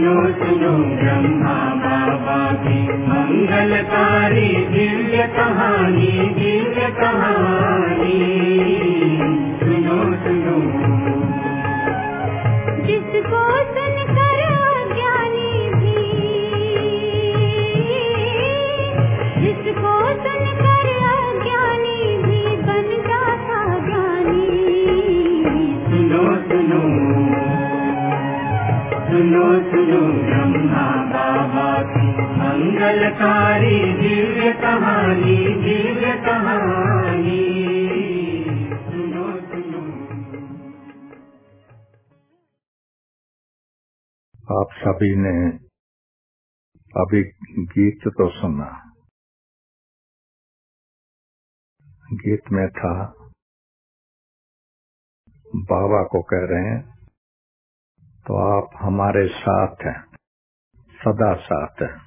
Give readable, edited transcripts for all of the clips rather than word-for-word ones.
सुनो सुनो ब्रह्मा बाबा की मंगलकारी दिव्य कहानी, दिव्य कहानी। सुनो सुनो जिसको सुनकर अज्ञानी भी, जिसको सुनकर अज्ञानी भी बन जाता ज्ञानी। सुनो सुनो सुनो सुनो ब्रह्मा बाबा की मंगलकारी दिव्य कहानी, दिव्य कहानी। सुनो सुनो। आप सभी ने अभी गीत तो सुना। गीत में था बाबा को कह रहे हैं तो आप हमारे साथ हैं, सदा साथ हैं।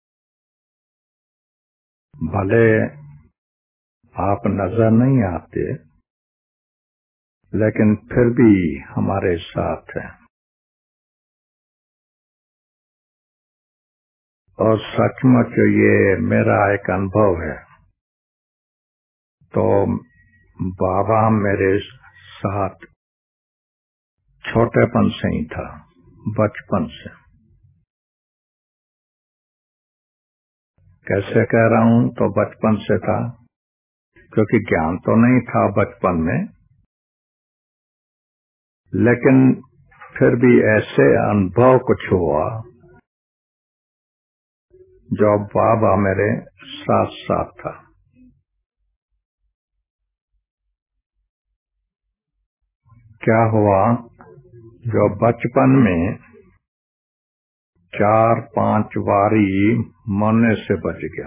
भले आप नजर नहीं आते लेकिन फिर भी हमारे साथ हैं। और सचमुच ये मेरा एक अनुभव है। तो बाबा मेरे साथ छोटेपन से ही था, बचपन से। कैसे कह रहा हूं? तो बचपन से था, क्योंकि ज्ञान तो नहीं था बचपन में, लेकिन फिर भी ऐसे अनुभव कुछ हुआ जो बाबा मेरे साथ साथ था। क्या हुआ? जो बचपन में 4-5 बारी मरने से बच गया।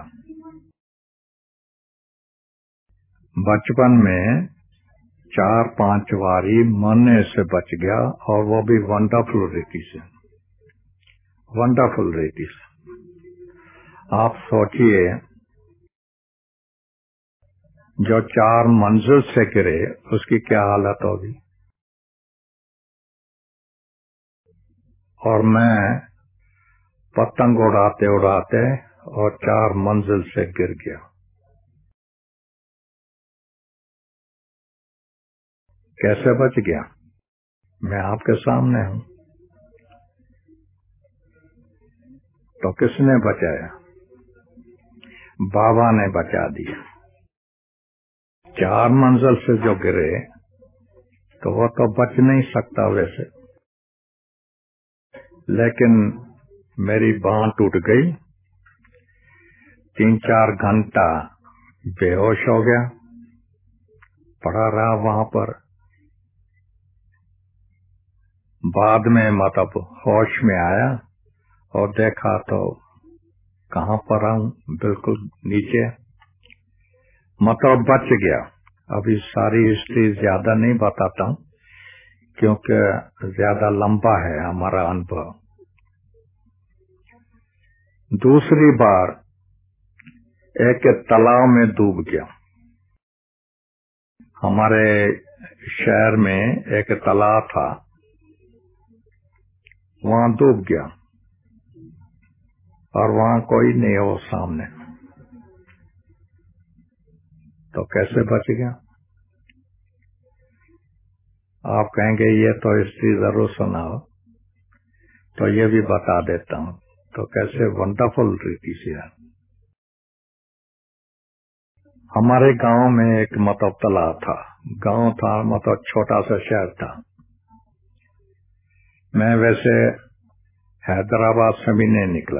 बचपन में 4-5 बारी मरने से बच गया, और वो भी वंडरफुल रीति से। वंडरफुल रीति से। आप सोचिए, जो 4 मंजिल से गिरे उसकी क्या हालत होगी। और मैं पतंग उड़ाते उड़ाते और 4 मंजिल से गिर गया। कैसे बच गया? मैं आपके सामने हूं। तो किसने बचाया? बाबा ने बचा दिया। 4 मंजिल से जो गिरे तो वो तो बच नहीं सकता वैसे, लेकिन मेरी बांह टूट गई। 3-4 घंटा बेहोश हो गया, पड़ा रहा वहां पर। बाद में मतलब होश में आया और देखा तो कहाँ पर हूँ, बिल्कुल नीचे। मतलब बच गया। अभी सारी हिस्ट्री ज्यादा नहीं बताता हूँ, क्योंकि ज्यादा लंबा है हमारा अनुभव। दूसरी बार एक तालाब में डूब गया। हमारे शहर में एक तालाब था, वहां डूब गया, और वहां कोई नहीं हो सामने। तो कैसे बच गया? आप कहेंगे ये तो हिस्ट्री जरूर सुनाओ, तो ये भी बता देता हूँ। तो कैसे वंडरफुल रीति से है। हमारे गांव में एक मतलब तालाब था। गांव था मतलब छोटा सा शहर था। मैं वैसे हैदराबाद से भी नहीं निकला,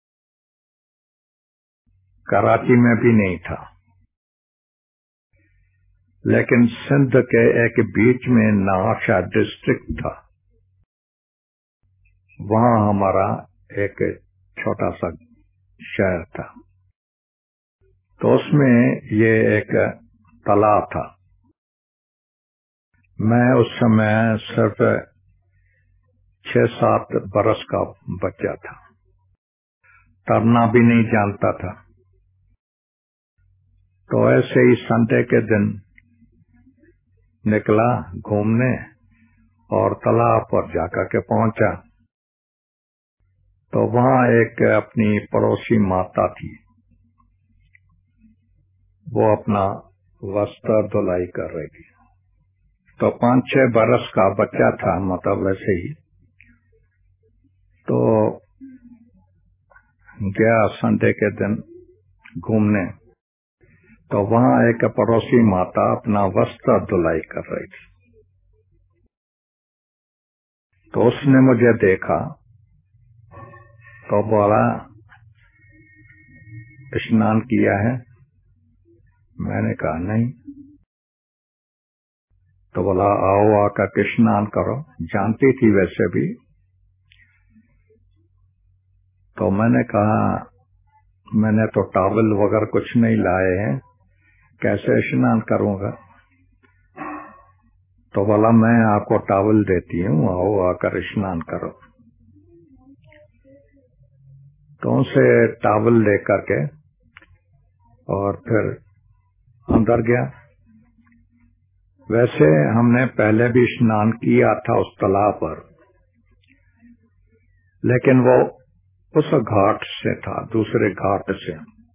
कराची में भी नहीं था, लेकिन सिंध के एक बीच में नवाशा डिस्ट्रिक्ट था। वहां हमारा एक छोटा सा शहर था। तो उसमें ये एक तालाब था। मैं उस समय सिर्फ 6-7 बरस का बच्चा था, तैरना भी नहीं जानता था। तो ऐसे ही संडे के दिन निकला घूमने और तालाब पर जाकर के पहुंचा। तो वहां एक अपनी पड़ोसी माता थी, वो अपना वस्त्र धुलाई कर रही थी। तो 5-6 बरस का बच्चा था, मतलब वैसे ही। तो गया संडे के दिन घूमने, तो वहां एक पड़ोसी माता अपना वस्त्र धुलाई कर रही थी। तो उसने मुझे देखा तो बोला, स्नान किया है? मैंने कहा नहीं। तो बोला आओ आकर स्नान करो। जानती थी वैसे भी। तो मैंने कहा मैंने तो टॉवल वगैरह कुछ नहीं लाए हैं, कैसे स्नान करूंगा? तो बोला मैं आपको टॉवल देती हूँ, आओ आकर स्नान करो। तो उनसे टॉवल लेकर के और फिर अंदर गया। वैसे हमने पहले भी स्नान किया था उस तालाब पर, लेकिन वो उस घाट से था, दूसरे घाट से।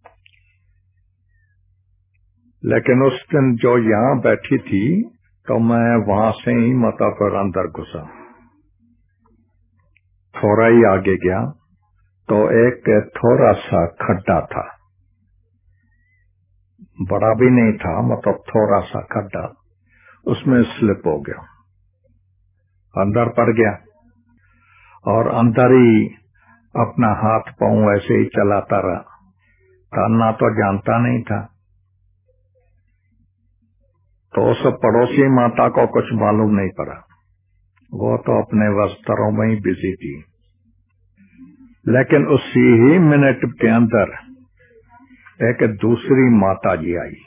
लेकिन उस दिन जो यहाँ बैठी थी, तो मैं वहां से ही माता पर अंदर घुसा। थोड़ा ही आगे गया तो एक थोड़ा सा खड्डा था, बड़ा भी नहीं था, मतलब थोड़ा सा खड्डा। उसमें स्लिप हो गया, अंदर पड़ गया और अंदर ही अपना हाथ पांव ऐसे ही चलाता रहा। तैरना तो जानता नहीं था। तो उस पड़ोसी माता को कुछ मालूम नहीं पड़ा, वो तो अपने वस्त्रों में ही बिजी थी। लेकिन उसी ही मिनट के अंदर एक दूसरी माता जी आई।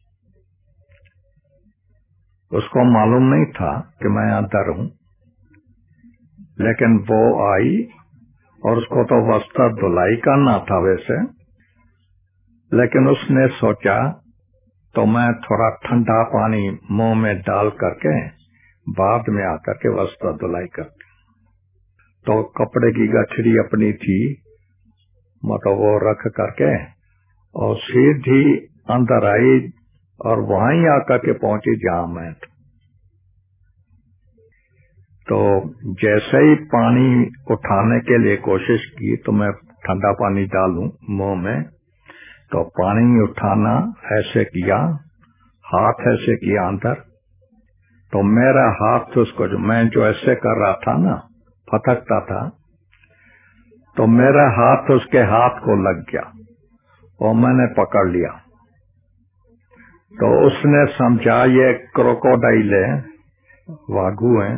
उसको मालूम नहीं था कि मैं अंदर हूं, लेकिन वो आई और उसको तो वस्त्र धुलाई करना था वैसे, लेकिन उसने सोचा तो मैं थोड़ा ठंडा पानी मुंह में डाल करके बाद में आकर के वस्त्र धुलाई करती। तो कपड़े की गठरी अपनी थी, मतलब वो रख करके और सीधी अंदर आई और वहीं आकर के पहुंची जहां मैं था। तो जैसे ही पानी उठाने के लिए कोशिश की तो मैं ठंडा पानी डालूं मुंह में, तो पानी उठाना ऐसे किया, हाथ ऐसे किया अंदर, तो मेरा हाथ उसको मैं जो ऐसे कर रहा था ना, फटकता था, तो मेरा हाथ उसके हाथ को लग गया और मैंने पकड़ लिया। तो उसने समझा ये क्रोकोडाइल है, वाघू है,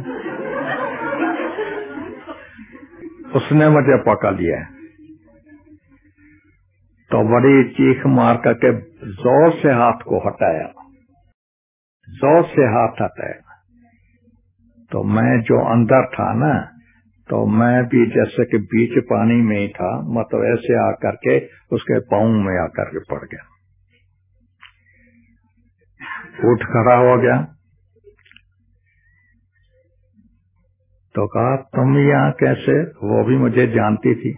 उसने मुझे पकड़ लिया। तो बड़ी चीख मार करके जोर से हाथ को हटाया, जोर से हाथ हटाया। तो मैं जो अंदर था ना, तो मैं भी जैसे कि बीच पानी में ही था, मतलब ऐसे आकर के उसके पांव में आकर के पड़ गया, उठ खड़ा हो गया। तो कहा तुम यहाँ कैसे? वो भी मुझे जानती थी।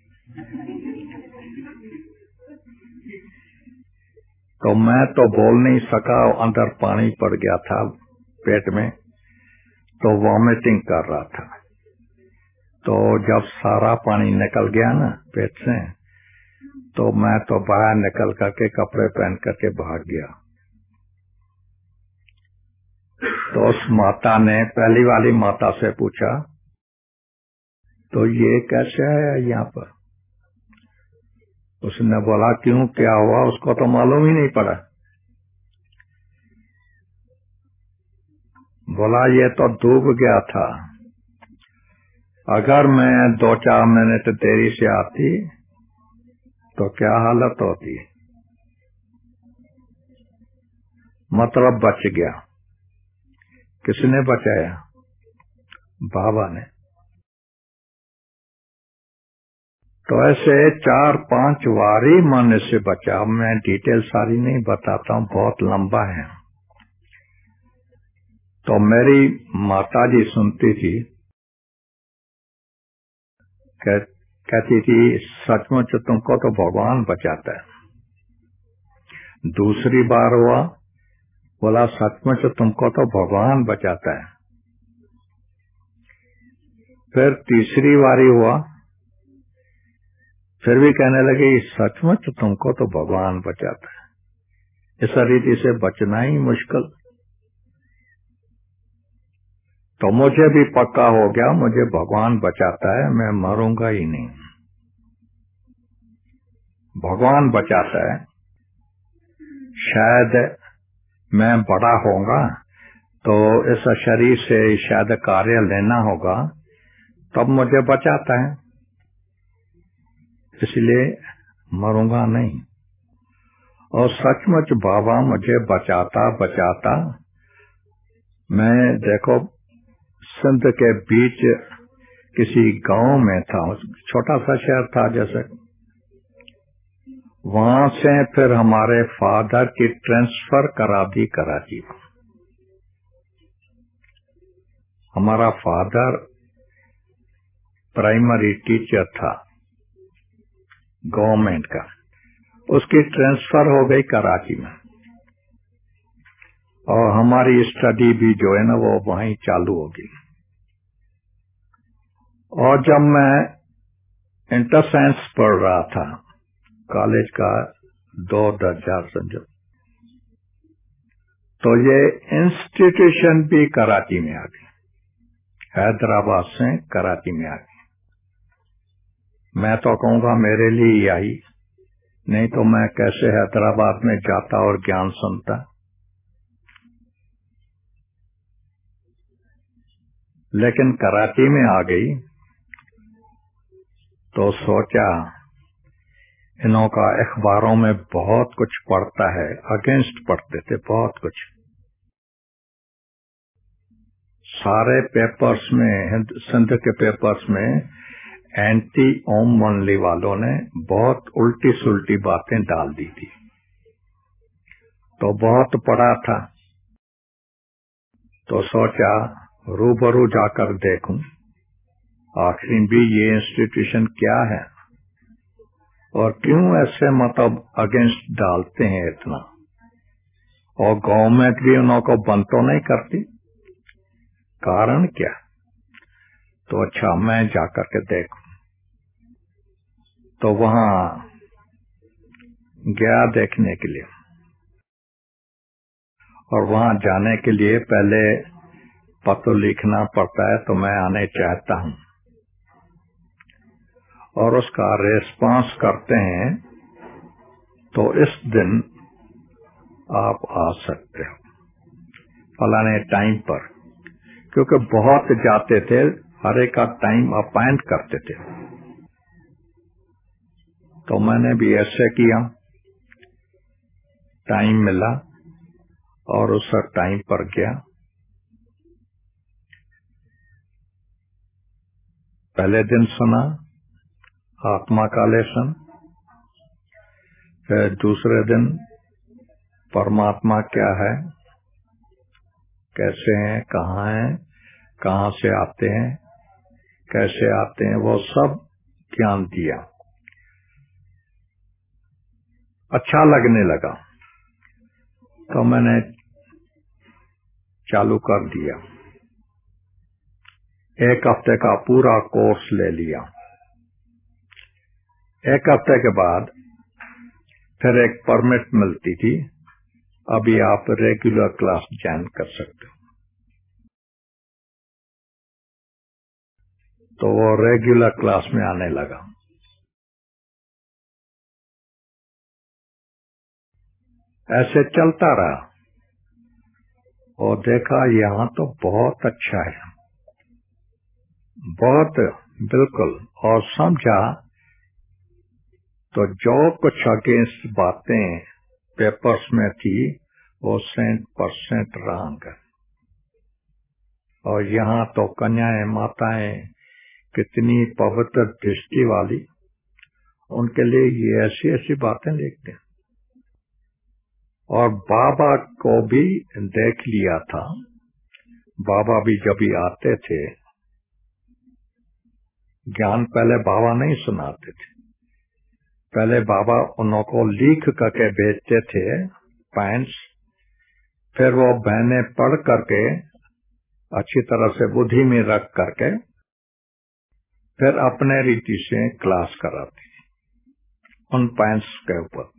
तो मैं तो बोल नहीं सका, अंदर पानी पड़ गया था पेट में, तो वॉमिटिंग कर रहा था। तो जब सारा पानी निकल गया ना पेट से, तो मैं तो बाहर निकल करके कपड़े पहन करके भाग गया। तो उस माता ने, पहली वाली माता से पूछा तो ये कैसे है यहाँ पर? उसने बोला क्यों, क्या हुआ? उसको तो मालूम ही नहीं पड़ा। बोला ये तो डूब गया था, अगर मैं 2-4 मिनट देरी से आती तो क्या हालत होती। मतलब बच गया। किसने बचाया? बाबा ने। तो ऐसे 4-5 वारी मन से बचा। मैं डिटेल सारी नहीं बताता हूँ, बहुत लंबा है। तो मेरी माता जी सुनती थी कि कहती थी सचमुच तुमको तो भगवान बचाता है। दूसरी बार हुआ, बोला सचमुच तुमको तो भगवान बचाता है। फिर तीसरी बारी हुआ, फिर भी कहने लगे सचमुच तुमको तो भगवान बचाता है। इस रीति से बचना ही मुश्किल। तो मुझे भी पक्का हो गया, मुझे भगवान बचाता है, मैं मरूंगा ही नहीं। भगवान बचाता है। शायद मैं बड़ा होऊंगा तो इस शरीर से शायद कार्य लेना होगा, तब मुझे बचाता है, इसलिए मरूंगा नहीं। और सचमुच बाबा मुझे बचाता बचाता, मैं देखो सिंध के बीच किसी गांव में था, छोटा सा शहर था जैसे, वहां से फिर हमारे फादर की ट्रांसफर करा दी कराची। हमारा फादर प्राइमरी टीचर था गवर्नमेंट का, उसकी ट्रांसफर हो गई कराची में, और हमारी स्टडी भी जो है ना वो वहीं चालू होगी। और जब मैं इंटर साइंस पढ़ रहा था, कॉलेज का 2 दर्जा समझो, तो ये इंस्टीट्यूशन भी कराची में आ गई, हैदराबाद से कराची में आ गई। मैं तो कहूंगा मेरे लिए ही आई, नहीं तो मैं कैसे हैदराबाद में जाता और ज्ञान सुनता। लेकिन कराची में आ गई तो सोचा इन्हों का अखबारों में बहुत कुछ पढ़ता है, अगेंस्ट पढ़ते थे बहुत कुछ। सारे पेपर्स में, सिंध के पेपर्स में एंटी ओम वनली वालों ने बहुत उल्टी सुल्टी बातें डाल दी थी, तो बहुत पढ़ा था। तो सोचा रूबरू जाकर देखूं आखिर भी ये इंस्टीट्यूशन क्या है और क्यों ऐसे मतलब अगेंस्ट डालते हैं इतना, और गवर्नमेंट भी उन्हों को बंद तो नहीं करती, कारण क्या। तो अच्छा मैं जाकर के देखूं। तो वहां गया देखने के लिए, और वहां जाने के लिए पहले पत्र लिखना पड़ता है, तो मैं आने चाहता हूं, और उसका रेस्पॉन्स करते हैं तो इस दिन आप आ सकते हो फलाने टाइम पर, क्योंकि बहुत जाते थे, हर एक का टाइम अपॉइंट करते थे। तो मैंने भी ऐसे किया, टाइम मिला और उस टाइम पर गया। पहले दिन सुना आत्मा का लेसन, फिर दूसरे दिन परमात्मा क्या है, कैसे हैं, कहाँ से आते हैं, कैसे आते हैं, वो सब ज्ञान दिया। अच्छा लगने लगा तो मैंने चालू कर दिया। 1 हफ्ते का पूरा कोर्स ले लिया। 1 हफ्ते के बाद फिर एक परमिट मिलती थी, अभी आप रेगुलर क्लास ज्वाइन कर सकते हो। तो वो रेगुलर क्लास में आने लगा। ऐसे चलता रहा और देखा यहाँ तो बहुत अच्छा है, बहुत बिल्कुल। और समझा तो जो कुछ अगेंस्ट बातें पेपर्स में थी वो 100% रॉन्ग है। और यहाँ तो कन्याएं माताएं कितनी पवित्र दृष्टि वाली, उनके लिए ये ऐसी ऐसी बातें लिखते हैं। और बाबा को भी देख लिया था, बाबा भी जब भी आते थे ज्ञान पहले बाबा नहीं सुनाते थे। पहले बाबा उन्हों को लिख करके भेजते थे पॉइंट्स, फिर वो बहनें पढ़ करके अच्छी तरह से बुद्धि में रख करके फिर अपने रीति से क्लास कराती उन पॉइंट्स के ऊपर।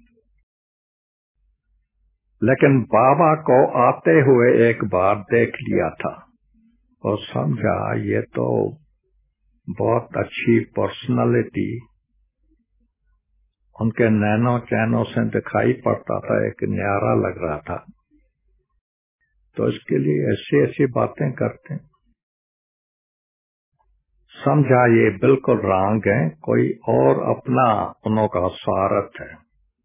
लेकिन बाबा को आते हुए एक बार देख लिया था और समझा ये तो बहुत अच्छी पर्सनालिटी, उनके नैनो चैनों से दिखाई पड़ता था, एक न्यारा लग रहा था, तो इसके लिए ऐसी ऐसी बातें करते। समझा ये बिल्कुल रॉन्ग है, कोई और अपना उनका स्वार्थ है,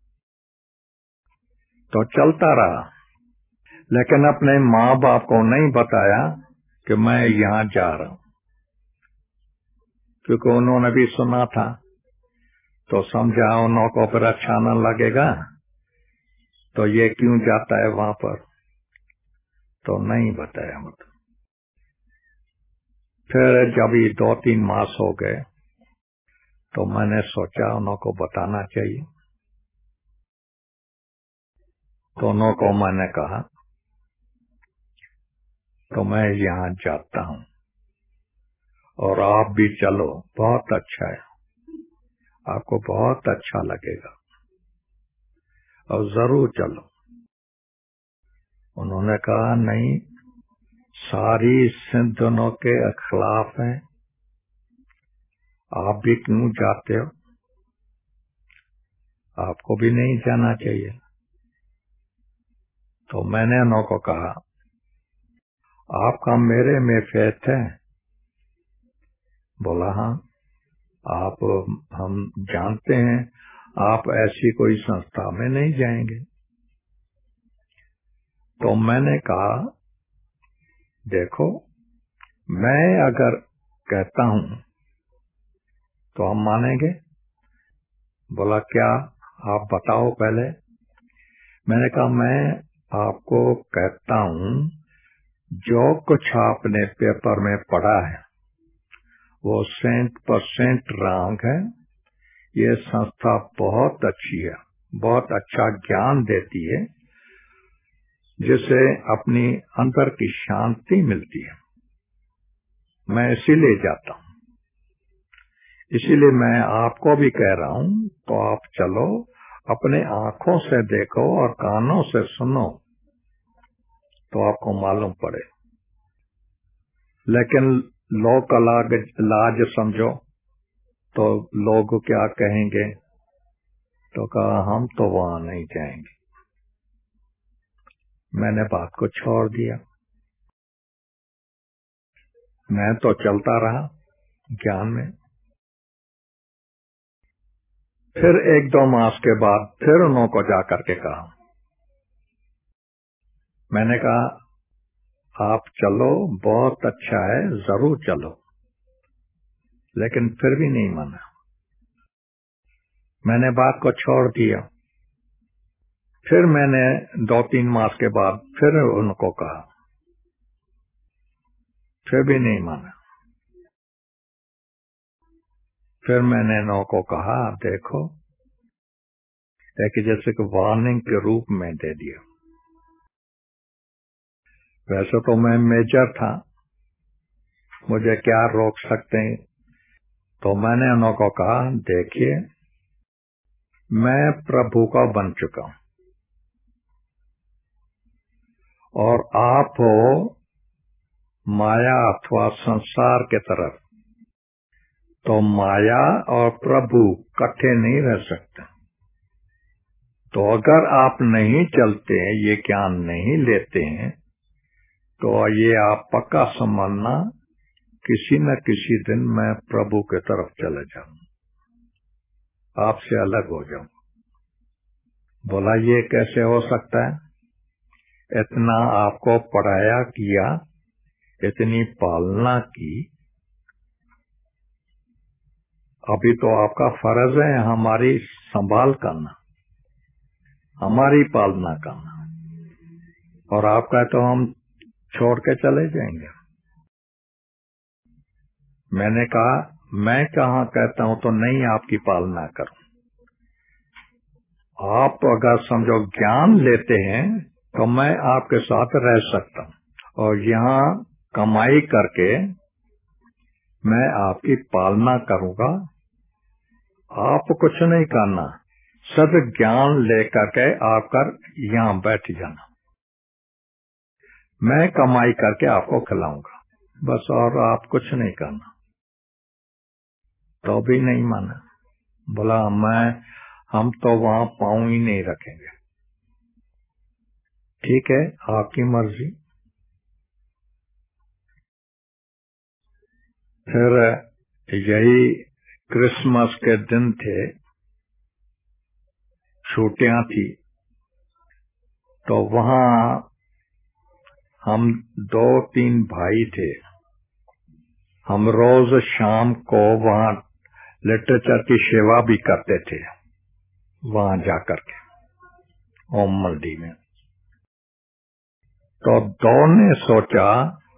तो चलता रहा। लेकिन अपने माँ बाप को नहीं बताया कि मैं यहाँ जा रहा हूँ, क्योंकि उन्होंने भी सुना था, तो समझा उन्हों को फिर अच्छा न लगेगा, तो ये क्यों जाता है वहां पर, तो नहीं बताया। मतलब फिर जब ये 2-3 मास हो गए तो मैंने सोचा उन्हों को बताना चाहिए। तो उन्हों को मैंने कहा तो मैं यहाँ जाता हूँ और आप भी चलो, बहुत अच्छा है, आपको बहुत अच्छा लगेगा और जरूर चलो। उन्होंने कहा नहीं, सारी सिंधनों के खिलाफ है, आप भी क्यों जाते हो, आपको भी नहीं जाना चाहिए। तो मैंने उनको कहा आपका मेरे में फेथ है? बोला हाँ, आप हम जानते हैं आप ऐसी कोई संस्था में नहीं जाएंगे। तो मैंने कहा देखो, मैं अगर कहता हूं तो हम मानेंगे? बोला क्या, आप बताओ पहले। मैंने कहा मैं आपको कहता हूं जो कुछ आपने पेपर में पढ़ा है वो 100% रॉन्ग है। ये संस्था बहुत अच्छी है, बहुत अच्छा ज्ञान देती है, जिससे अपनी अंदर की शांति मिलती है। मैं इसीलिए जाता हूं, इसीलिए मैं आपको भी कह रहा हूं, तो आप चलो, अपने आंखों से देखो और कानों से सुनो तो आपको मालूम पड़े। लेकिन लोग का लाज समझो तो लोग क्या कहेंगे, तो कहा हम तो वहां नहीं जाएंगे। मैंने बात को छोड़ दिया, मैं तो चलता रहा ज्ञान में। फिर 1-2 मास के बाद फिर उन्हों को जाकर के कहा, मैंने कहा आप चलो, बहुत अच्छा है, जरूर चलो। लेकिन फिर भी नहीं माना, मैंने बात को छोड़ दिया। फिर मैंने 2-3 मास के बाद फिर उनको कहा, फिर भी नहीं माना। फिर मैंने उनको कहा देखो, एक जैसे कि वार्निंग के रूप में दे दिया। वैसे तो मैं मेजर था, मुझे क्या रोक सकते हैं। तो मैंने उनको कहा देखिए, मैं प्रभु का बन चुका हूं और आप हो माया अथवा संसार के तरफ, तो माया और प्रभु इकट्ठे नहीं रह सकते। तो अगर आप नहीं चलते, ये ज्ञान नहीं लेते हैं, तो ये आप पक्का समझना किसी न किसी दिन मैं प्रभु के तरफ चले जाऊं, आपसे अलग हो जाऊं। बोला ये कैसे हो सकता है, इतना आपको पढ़ाया किया, इतनी पालना की, अभी तो आपका फर्ज है हमारी संभाल करना, हमारी पालना करना, और आपका तो हम छोड़ के चले जाएंगे। मैंने कहा मैं कहाँ कहता हूं तो नहीं आपकी पालना करूं। आप अगर समझो ज्ञान लेते हैं तो मैं आपके साथ रह सकता हूं, और यहाँ कमाई करके मैं आपकी पालना करूंगा। आप कुछ नहीं करना, सब ज्ञान लेकर के आकर यहाँ बैठ जाना, मैं कमाई करके आपको खिलाऊंगा बस, और आप कुछ नहीं करना। तो भी नहीं माना, बोला हम तो वहां पांव ही नहीं रखेंगे। ठीक है, आपकी मर्जी। फिर यही क्रिसमस के दिन थे, छुट्टियां थी, तो वहां हम 2-3 भाई थे। हम रोज शाम को वहां लिटरेचर की सेवा भी करते थे, वहां जाकर के ओम मंडी में। तो दो ने सोचा,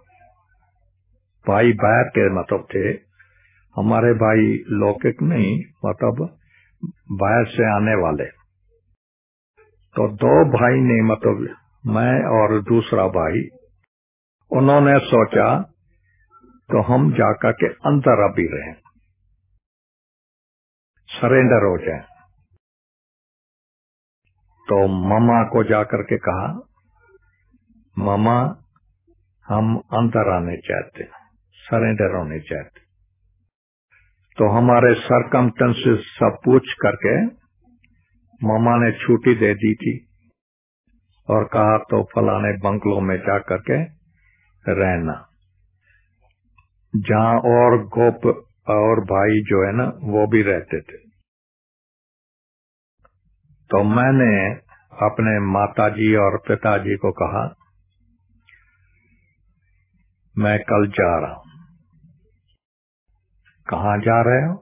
भाई बाहर के मतलब थे, हमारे भाई लौकिक नहीं, मतलब बाहर से आने वाले। तो 2 भाई ने, मतलब मैं और दूसरा भाई, उन्होंने सोचा तो हम जाकर के अंदर अभी रहें, सरेंडर हो जाए। तो मामा को जाकर के कहा, मामा हम अंदर आने चाहते हैं, सरेंडर होने चाहते। तो हमारे सरकमस्टेंसेस सब पूछ करके मामा ने छुट्टी दे दी थी और कहा तो फलाने बंगलों में जाकर के रहना, जहां और गोप और भाई जो है ना वो भी रहते थे। तो मैंने अपने माताजी और पिताजी को कहा, मैं कल जा रहा हूं। कहाँ जा रहे हो?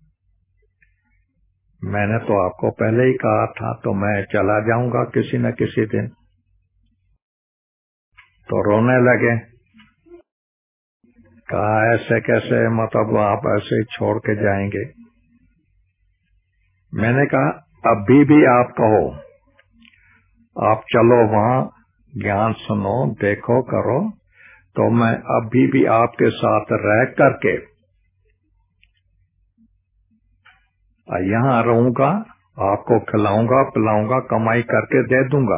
मैंने तो आपको पहले ही कहा था, तो मैं चला जाऊंगा किसी न किसी दिन। तो रोने लगे, कहा ऐसे कैसे, मतलब आप ऐसे छोड़ के जाएंगे? मैंने कहा अभी भी आप कहो, आप चलो वहां, ज्ञान सुनो, देखो, करो, तो मैं अभी भी आपके साथ रह करके यहाँ रहूंगा, आपको खिलाऊंगा पिलाऊंगा, कमाई करके दे दूंगा।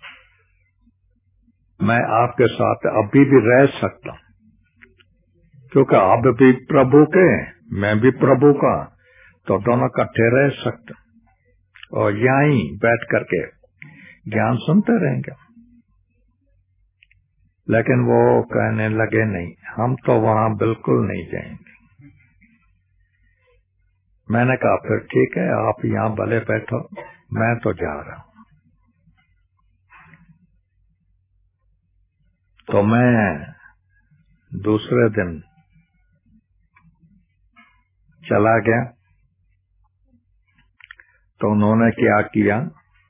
मैं आपके साथ अभी भी रह सकता हूं, क्योंकि आप भी प्रभु के, मैं भी प्रभु का, तो दोनों इकट्ठे रह सकते, और यहीं बैठ करके ज्ञान सुनते रहेंगे। लेकिन वो कहने लगे, नहीं, हम तो वहां बिल्कुल नहीं जाएंगे। मैंने कहा फिर ठीक है, आप यहाँ भले बैठो, मैं तो जा रहा हूं। तो मैं दूसरे दिन चला गया। तो उन्होंने क्या किया,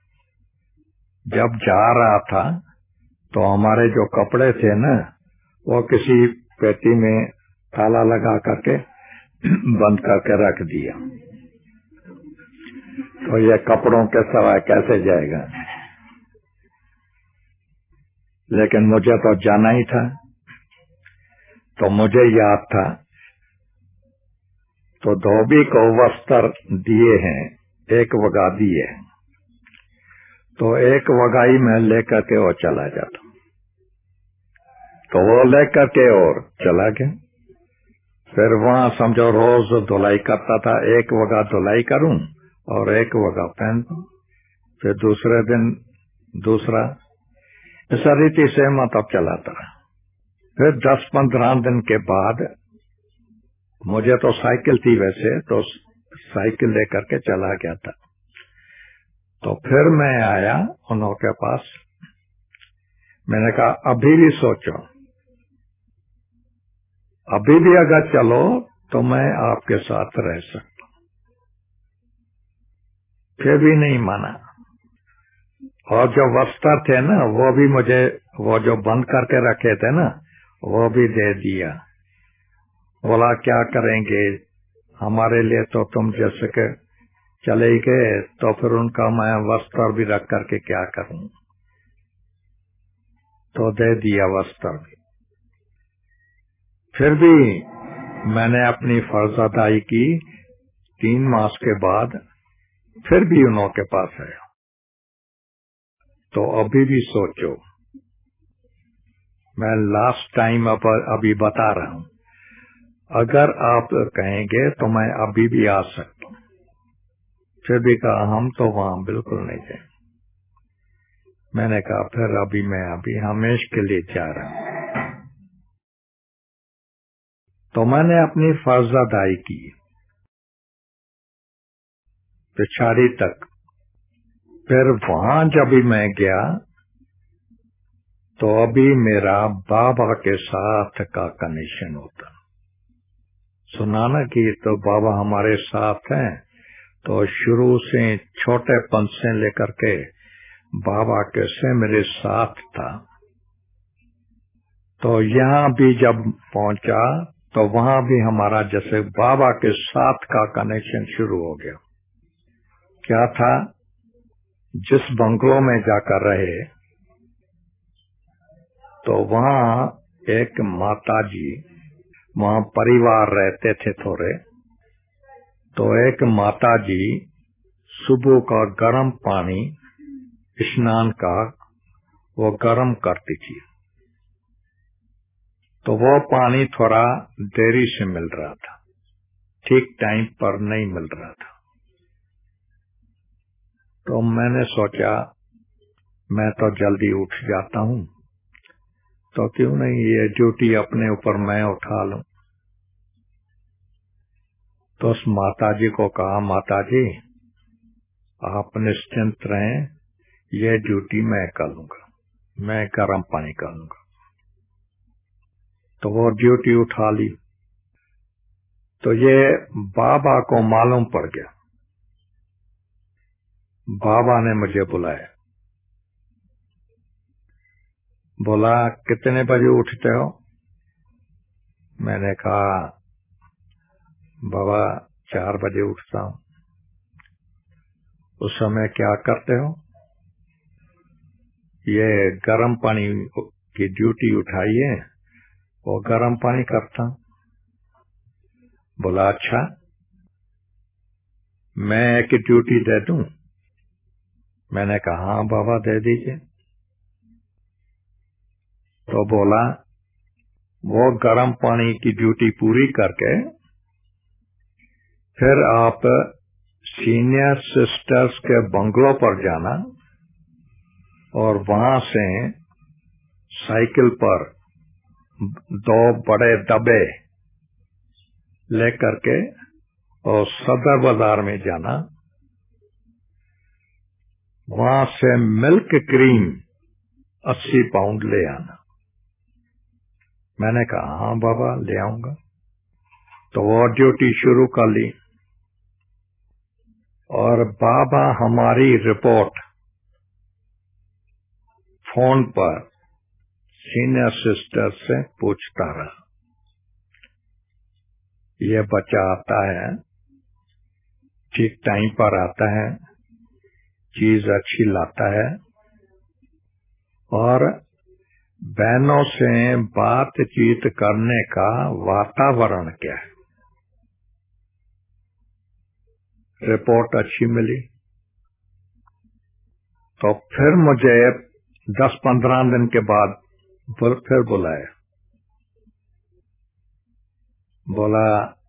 जब जा रहा था तो हमारे जो कपड़े थे ना, वो किसी पेटी में ताला लगा करके बंद करके रख दिया। तो ये कपड़ों के सवाए कैसे जाएगा? लेकिन मुझे तो जाना ही था, तो मुझे याद था, तो धोबी को वस्त्र दिए हैं, एक वगा दिए, तो एक वगाई में लेकर के वो चला जाता। तो वो लेकर के और चला गया। फिर वहां समझो रोज धुलाई करता था, एक वगा धुलाई करूं और एक वगा पहन दूं, फिर दूसरे दिन दूसरा, इस रीति से मतलब चलाता रहा। फिर 10-15 दिन के बाद मुझे तो साइकिल थी वैसे, तो साइकिल लेकर के चला गया था। तो फिर मैं आया उनके पास, मैंने कहा अभी भी सोचो, अभी भी अगर चलो तो मैं आपके साथ रह सकता हूं। फिर भी नहीं माना, और जो वस्त्र थे ना वो भी मुझे, वो जो बंद करके रखे थे ना, वो भी दे दिया। बोला क्या करेंगे, हमारे लिए तो तुम जैसे के चले ही गए, तो फिर उनका मैं वस्त्र भी रख करके क्या करूं। तो दे दिया वस्त्र भी। फिर भी मैंने अपनी फर्ज अदाई की। 3 मास के बाद फिर भी उन्हों के पास है। तो अभी भी सोचो, मैं लास्ट टाइम अभी बता रहा हूं, अगर आप कहेंगे तो मैं अभी भी आ सकता हूं। फिर भी कहा हम तो वहां बिल्कुल नहीं थे। मैंने कहा फिर मैं अभी हमेशा के लिए जा रहा हूं। तो मैंने अपनी फर्ज अदाई की पिछाड़ी तक। फिर वहां जब भी मैं गया तो अभी मेरा बाबा के साथ का कनेक्शन होता। सुना ना कि तो बाबा हमारे साथ हैं। तो शुरू से छोटेपन से लेकर के बाबा कैसे मेरे साथ था। तो यहाँ भी जब पहुंचा तो वहां भी हमारा जैसे बाबा के साथ का कनेक्शन शुरू हो गया। क्या था, जिस बंगलों में जाकर रहे तो वहाँ एक माताजी, वहाँ परिवार रहते थे थोड़े। तो एक माताजी सुबह का गर्म पानी स्नान का वो गर्म करती थी। तो वो पानी थोड़ा देरी से मिल रहा था, ठीक टाइम पर नहीं मिल रहा था। तो मैंने सोचा मैं तो जल्दी उठ जाता हूँ, तो क्यों नहीं ये ड्यूटी अपने ऊपर मैं उठा लूं। तो उस माताजी को कहा, माताजी आप निश्चिंत रहें, ये ड्यूटी मैं कर लूंगा, मैं गर्म पानी कर लूंगा। तो वो ड्यूटी उठा ली। तो ये बाबा को मालूम पड़ गया। बाबा ने मुझे बुलाया, बोला कितने बजे उठते हो। मैंने कहा बाबा 4 बजे उठता हूँ। उस समय क्या करते हो। ये गर्म पानी की ड्यूटी उठाइए, वो गर्म पानी करता हूँ। बोला अच्छा, मैं एक ड्यूटी दे दूं। मैंने कहा हाँ बाबा दे दीजिए। तो बोला वो गर्म पानी की ड्यूटी पूरी करके फिर आप सीनियर सिस्टर्स के बंगलों पर जाना और वहां से साइकिल पर 2 बड़े डब्बे लेकर के और सदर बाजार में जाना। वहां से मिल्क क्रीम 80 पाउंड ले आना। मैंने कहा हाँ बाबा ले आऊंगा। तो वो ड्यूटी शुरू कर ली और बाबा हमारी रिपोर्ट फोन पर सीनियर सिस्टर से पूछता रहा। ये बच्चा आता है, ठीक टाइम पर आता है, चीज अच्छी लाता है और बहनों से बातचीत करने का वातावरण क्या है। रिपोर्ट अच्छी मिली। तो फिर मुझे 10-15 दिन के बाद फिर बुलाया। बोला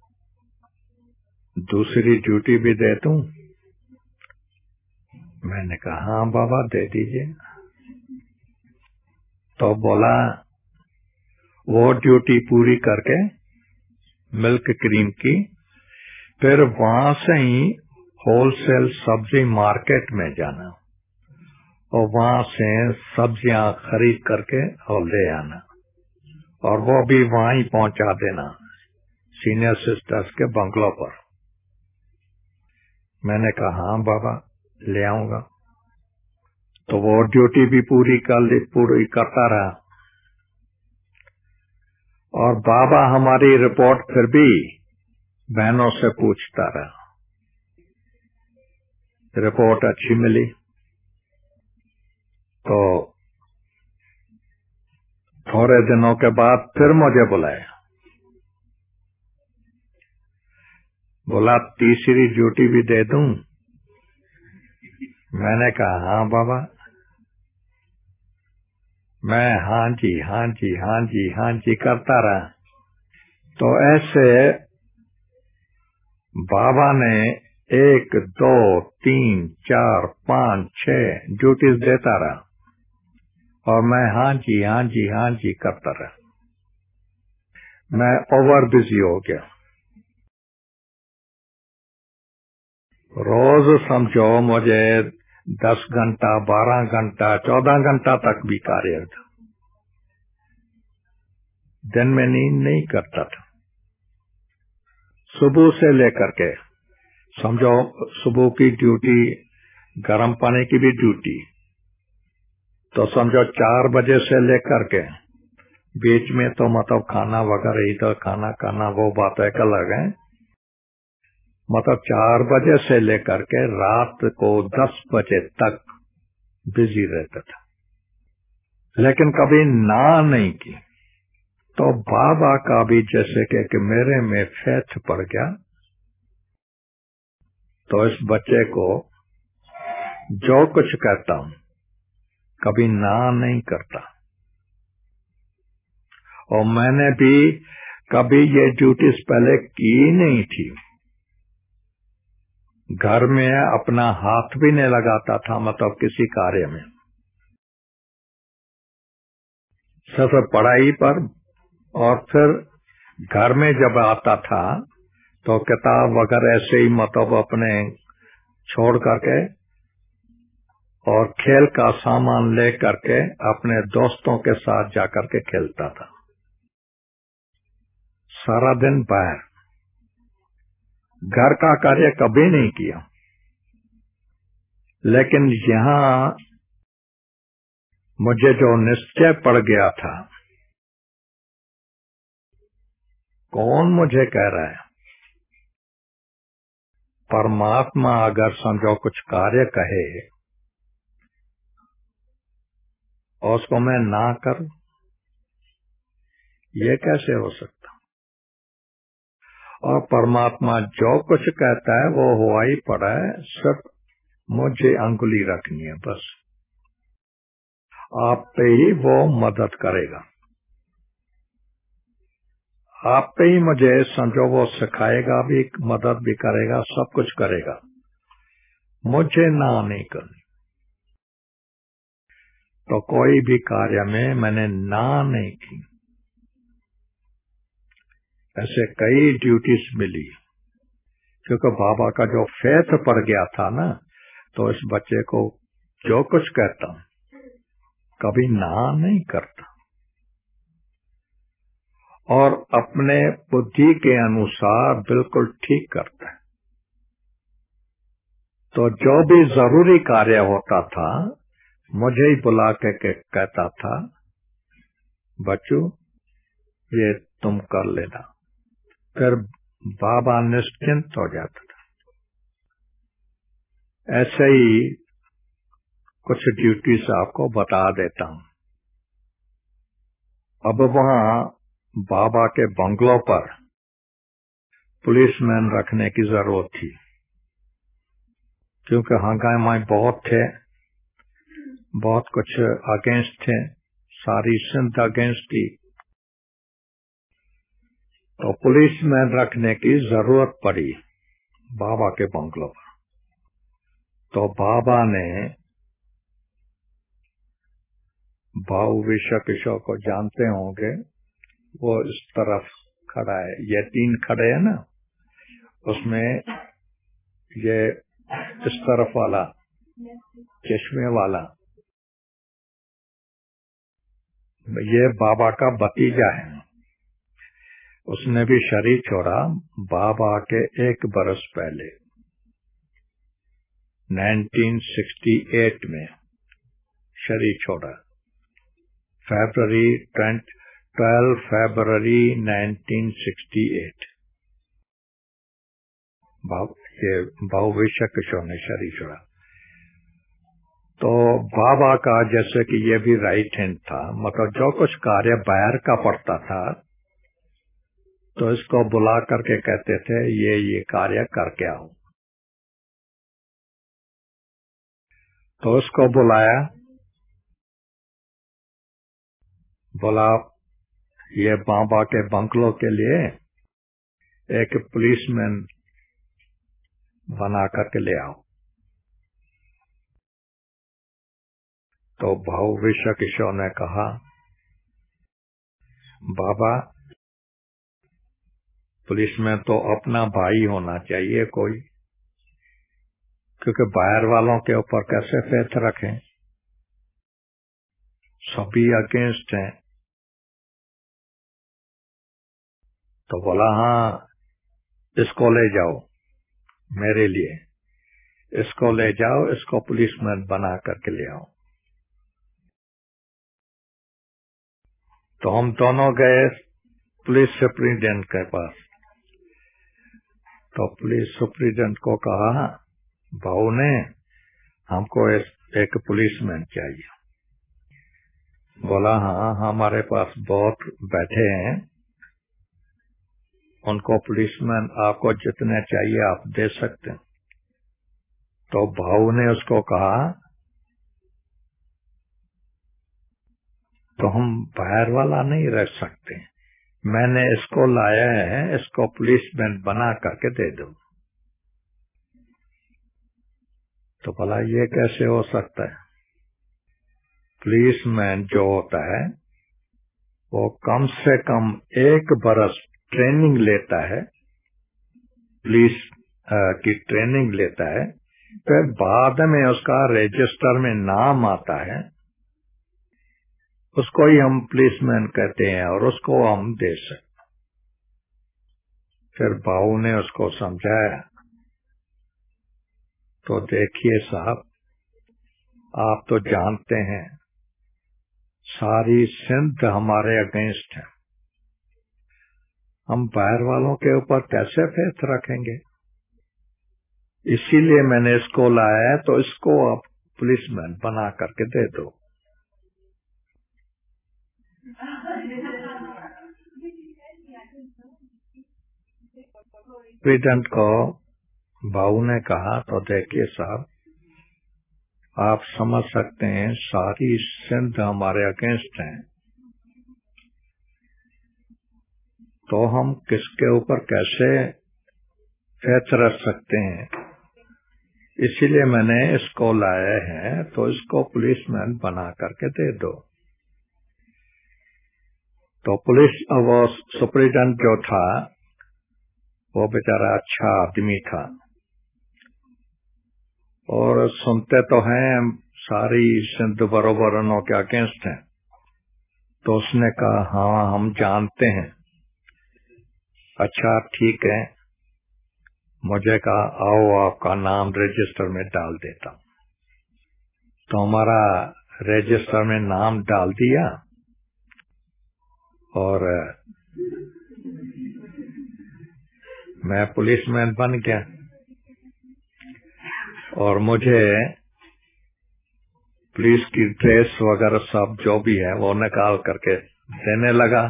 दूसरी ड्यूटी भी दे दूं। मैंने कहा हाँ बाबा दे दीजिए। तो बोला वो ड्यूटी पूरी करके मिल्क क्रीम की, फिर वहां से ही होलसेल सब्जी मार्केट में जाना और वहां से सब्जियां खरीद करके और ले आना और वो भी वहां ही पहुंचा देना सीनियर सिस्टर्स के बंगलों पर। मैंने कहा हाँ बाबा ले आऊंगा। तो वो ड्यूटी भी पूरी करता रहा और बाबा हमारी रिपोर्ट फिर भी बहनों से पूछता रहा। रिपोर्ट अच्छी मिली तो थोड़े दिनों के बाद फिर मुझे बुलाया, बोला तीसरी ड्यूटी भी दे दूं। मैंने कहा हाँ बाबा। मैं हाँ जी हाँ जी हाँ जी हाँ जी करता रहा। तो ऐसे बाबा ने 1, 2, 3, 4, 5, 6 ड्यूटीज देता रहा और मैं हाँ जी हाँ जी हाँ जी करता रहा। मैं ओवर बिजी हो गया। रोज समझो मुझे 10 घंटा, 12 घंटा, 14 घंटा तक भी कार्य था। दिन में नींद नहीं करता था। सुबह से लेकर के समझो, सुबह की ड्यूटी, गर्म पानी की भी ड्यूटी, तो समझो 4 बजे से लेकर के बीच में तो मतलब खाना वगैरह, इधर खाना खाना वो बात एक अलग है। मतलब 4 बजे से लेकर के रात को 10 बजे तक बिजी रहता था, लेकिन कभी ना नहीं की। तो बाबा का भी जैसे कि मेरे में फेथ पड़ गया, तो इस बच्चे को जो कुछ कहता हूं कभी ना नहीं करता। और मैंने भी कभी ये ड्यूटीज पहले की नहीं थी। घर में अपना हाथ भी नहीं लगाता था, मतलब किसी कार्य में, सिर्फ पढ़ाई पर। और फिर घर में जब आता था तो किताब वगैरह ऐसे ही मतलब अपने छोड़ करके और खेल का सामान ले करके अपने दोस्तों के साथ जाकर के खेलता था। सारा दिन बाहर, घर का कार्य कभी नहीं किया। लेकिन यहाँ मुझे जो निश्चय पड़ गया था, कौन मुझे कह रहा है, परमात्मा अगर समझो कुछ कार्य कहे और उसको मैं ना करूं, ये कैसे हो सकता? और परमात्मा जो कुछ कहता है वो हुआ ही पड़ा है, सिर्फ मुझे अंगुली रखनी है बस। आप पे ही वो मदद करेगा, आप पे ही मुझे समझो वो सिखाएगा भी, मदद भी करेगा, सब कुछ करेगा। मुझे ना नहीं करनी। तो कोई भी कार्य में मैंने ना नहीं की। ऐसे कई ड्यूटीज मिली, क्योंकि बाबा का जो फेथ पड़ गया था ना, तो इस बच्चे को जो कुछ कहता कभी ना नहीं करता और अपने बुद्धि के अनुसार बिल्कुल ठीक करता है। तो जो भी जरूरी कार्य होता था मुझे ही बुला के कहता था, बच्चू ये तुम कर लेना। फिर बाबा निश्चिंत हो जाता था। ऐसे ही कुछ ड्यूटीज आपको बता देता हूं। अब वहां बाबा के बंगलों पर पुलिसमैन रखने की जरूरत थी, क्योंकि हंगामे बहुत थे, बहुत कुछ अगेंस्ट थे, सारी सिंध अगेंस्ट थी। तो पुलिसमैन रखने की जरूरत पड़ी बाबा के बंगलों पर। तो बाबा ने भाऊ विश्व किशोर को जानते होंगे, वो इस तरफ खड़ा है, ये 3 खड़े हैं ना, उसमें ये इस तरफ वाला चश्मे वाला ये बाबा का भतीजा है। उसने भी शरीर छोड़ा बाबा के 1 बरस पहले 1968 में शरीर छोड़ा। 12 फरवरी 1968। ये भाव विश्व किशोर ने शरीर छोड़ा। तो बाबा का जैसे कि ये भी राइट हैंड था, मतलब जो कुछ कार्य बाहर का पड़ता था तो इसको बुला करके कहते थे ये कार्य करके आओ। तो उसको बुलाया, बोला ये बाबा के बंगलों के लिए एक पुलिसमैन बना करके ले आओ। तो भाव विश्व किशोर ने कहा, बाबा पुलिसमैन तो अपना भाई होना चाहिए कोई, क्योंकि बाहर वालों के ऊपर कैसे फेथ रखें, सभी अगेंस्ट हैं। तो बोला हाँ इसको ले जाओ, मेरे लिए इसको ले जाओ, इसको पुलिसमैन बना करके ले आओ। तो हम दोनों गए पुलिस सुप्रिंटेंडेंट के पास। तो पुलिस सुप्रिंटेंडेंट को कहा, भाऊ ने हमको एक पुलिसमैन चाहिए। बोला हाँ हमारे पास बहुत बैठे हैं, उनको पुलिसमैन आपको जितने चाहिए आप दे सकते हैं। तो भाऊ ने उसको कहा, तो हम बाहर वाला नहीं रख सकते, मैंने इसको लाया है, इसको पुलिसमैन बना करके दे दो। तो भला ये कैसे हो सकता है? पुलिसमैन जो होता है वो कम से कम 1 बरस ट्रेनिंग लेता है, पुलिस की ट्रेनिंग लेता है, फिर बाद में उसका रजिस्टर में नाम आता है, उसको ही हम पुलिसमैन कहते हैं और उसको हम दे सकते। फिर बाबू ने उसको समझाया। तो देखिए साहब, आप तो जानते हैं सारी सिंध हमारे अगेंस्ट है, हम बाहर वालों के ऊपर कैसे फेथ रखेंगे, इसीलिए मैंने इसको लाया है, तो इसको आप पुलिसमैन बना करके दे दो। प्रेसिडेंट को बाबू ने कहा, तो देखिए साहब, आप समझ सकते हैं सारी सिंध हमारे अगेंस्ट है, तो हम किसके ऊपर कैसे फेथ रख सकते हैं, इसीलिए मैंने इसको लाया है, तो इसको पुलिसमैन बना करके दे दो। तो पुलिस वो सुप्रिंटेंडेंट जो था वो बेचारा अच्छा आदमी था, और सुनते तो हैं सारी सिंध बरोबर उन्हों के अगेंस्ट हैं। तो उसने कहा हाँ हम जानते हैं, अच्छा ठीक है, मुझे कहा आओ आपका नाम रजिस्टर में डाल देता। तो हमारा रजिस्टर में नाम डाल दिया और मैं पुलिसमैन बन गया, और मुझे पुलिस की ड्रेस वगैरह सब जो भी है वो निकाल करके देने लगा।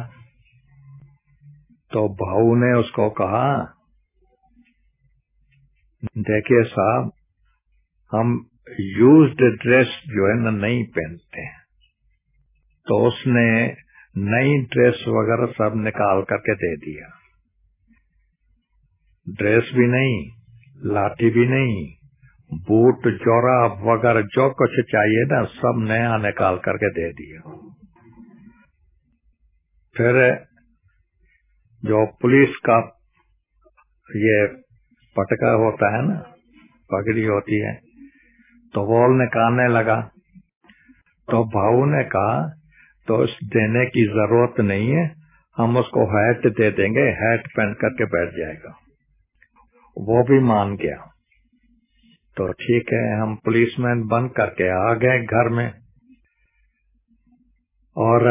तो भाऊ ने उसको कहा, देखिए साहब, हम यूज्ड ड्रेस जो है ना नहीं पहनते हैं। तो उसने नई ड्रेस वगैरह सब निकाल करके दे दिया, ड्रेस भी नहीं, लाठी भी नहीं, बूट जोराब वगैरह जो कुछ चाहिए ना सब नया निकाल करके दे दिया। फिर जो पुलिस का ये पटका होता है ना, पगड़ी होती है, तो वो निकालने लगा। तो भाऊ ने कहा, तो इस देने की जरूरत नहीं है, हम उसको हैट दे देंगे, हैट पहन करके बैठ जाएगा। वो भी मान गया। तो ठीक है, हम पुलिसमैन बन करके आ गए घर में, और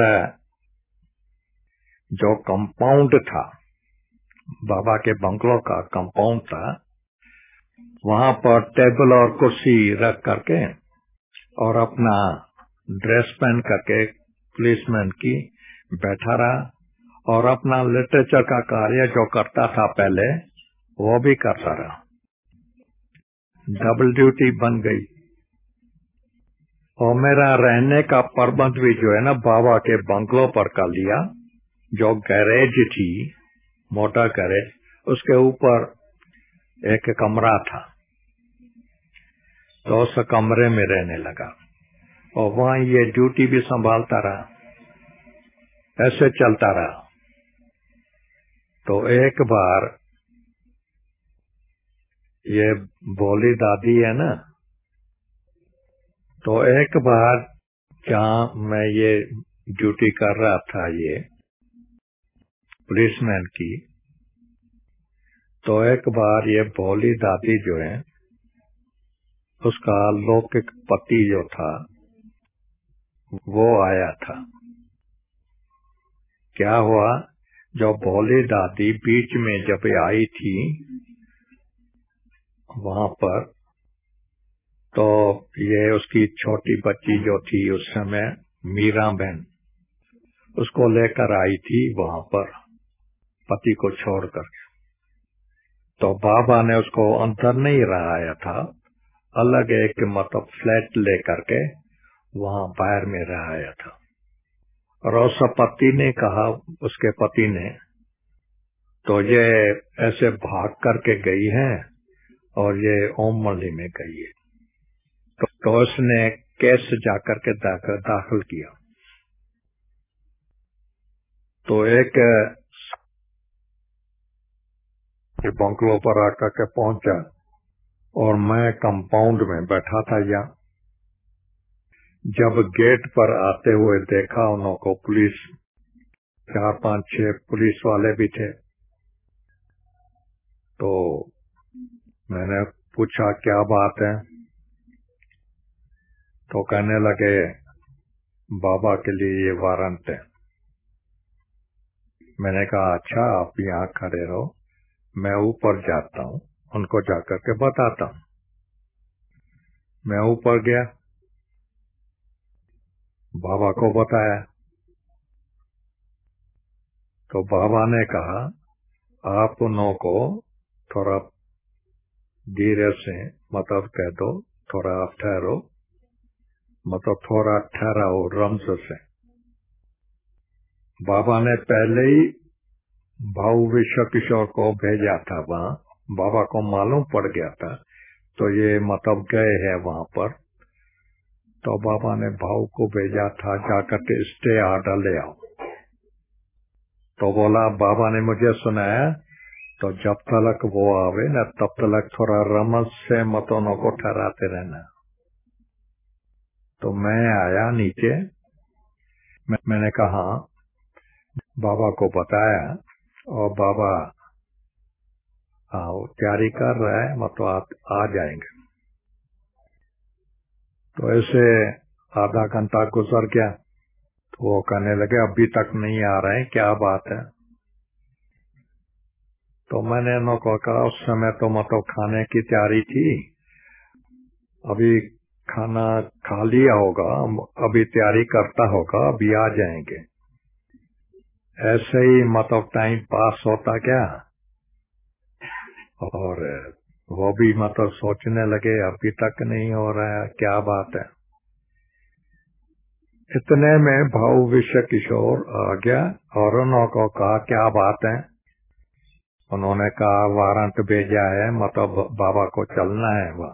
जो कंपाउंड था, बाबा के बंगलों का कंपाउंड था, वहां पर टेबल और कुर्सी रख करके और अपना ड्रेस पहन करके पुलिसमैन की बैठा रहा और अपना लिटरेचर का कार्य जो करता था पहले वो भी करता रहा। डबल ड्यूटी बन गई। और मेरा रहने का प्रबंध भी जो है ना बाबा के बंगलों पर कर लिया। जो गैरेज थी, मोटर गैरेज, उसके ऊपर एक कमरा था, तो उस कमरे में रहने लगा और वहां ये ड्यूटी भी संभालता रहा। ऐसे चलता रहा। तो एक बार ये भोली दादी है ना, तो एक बार जहाँ मैं ये ड्यूटी कर रहा था ये पुलिसमैन की, तो एक बार ये भोली दादी जो है उसका लौकिक पति जो था वो आया था। क्या हुआ, जो भोली दादी बीच में जब आई थी वहां पर, तो ये उसकी छोटी बच्ची जो थी उस समय मीरा बहन, उसको लेकर आई थी वहां पर पति को छोड़कर। तो बाबा ने उसको अंदर नहीं रहाया था, अलग एक मतलब फ्लैट लेकर के वहां बाहर में रहाया था। और उस पति ने कहा, उसके पति ने, तो ये ऐसे भाग करके गई है और ये ओम मल्ली में गई है। तो उसने केस जाकर के दाखिल किया। तो एक बंगलो पर आकर के पहुंचा और मैं कंपाउंड में बैठा था। यहाँ जब गेट पर आते हुए देखा उनको पुलिस, 4-5-6 पुलिस वाले भी थे। तो मैंने पूछा क्या बात है, तो कहने लगे बाबा के लिए ये वारंट है। मैंने कहा अच्छा, आप यहाँ खड़े रहो, मैं ऊपर जाता हूँ, उनको जाकर के बताता हूँ। मैं ऊपर गया, बाबा को बताया। तो बाबा ने कहा आप उन्हों को थोड़ा धीरे से मतलब कह दो, थोड़ा ठहरो, मतलब थोड़ा ठहराओ रमज से। बाबा ने पहले ही भाऊ विश्व किशोर को भेजा था वहाँ, बाबा को मालूम पड़ गया था, तो ये मतलब गए हैं वहाँ पर। तो बाबा ने भाऊ को भेजा था जाकर के स्टे ऑर्डर ले आओ। तो बोला बाबा ने मुझे सुनाया, तो जब तक वो आवे न तब तक थोड़ा रमज से मतों को ठहराते रहना। तो मैं आया नीचे, मैंने कहा बाबा को बताया और बाबा तैयारी कर रहा है, मतलब आप आ जाएंगे। तो ऐसे आधा घंटा गुजर गया, तो वो कहने लगे अभी तक नहीं आ रहे हैं, क्या बात है। तो मैंने उनको कहा उस समय तो मतलब खाने की तैयारी थी, अभी खाना खा लिया होगा, अभी तैयारी करता होगा, अभी आ जाएंगे। ऐसे ही मतलब टाइम पास होता गया और वो भी मतलब सोचने लगे अभी तक नहीं हो रहा है, क्या बात है। इतने में भाऊ विश्व किशोर आ गया और उन्होंने कहा क्या बात है। उन्होंने कहा वारंट भेजा है, मतलब बाबा को चलना है वहाँ।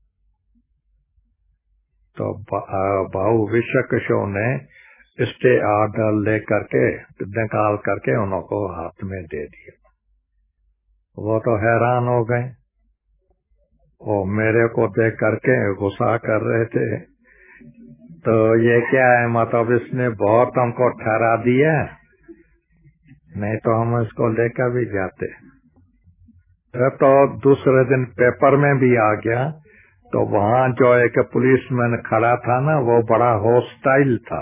तो भाऊ विश्व किशोर ने स्टे ऑर्डर लेकर के निकाल करके उनको हाथ में दे दिया। वो तो हैरान हो गए, वो मेरे को देख करके गुस्सा कर रहे थे। तो ये क्या है, मतलब इसने बहुत हमको ठहरा दिया, नहीं तो हम इसको लेकर भी जाते। तो दूसरे दिन पेपर में भी आ गया, तो वहाँ जो एक पुलिसमैन खड़ा था ना, वो बड़ा हॉस्टाइल था,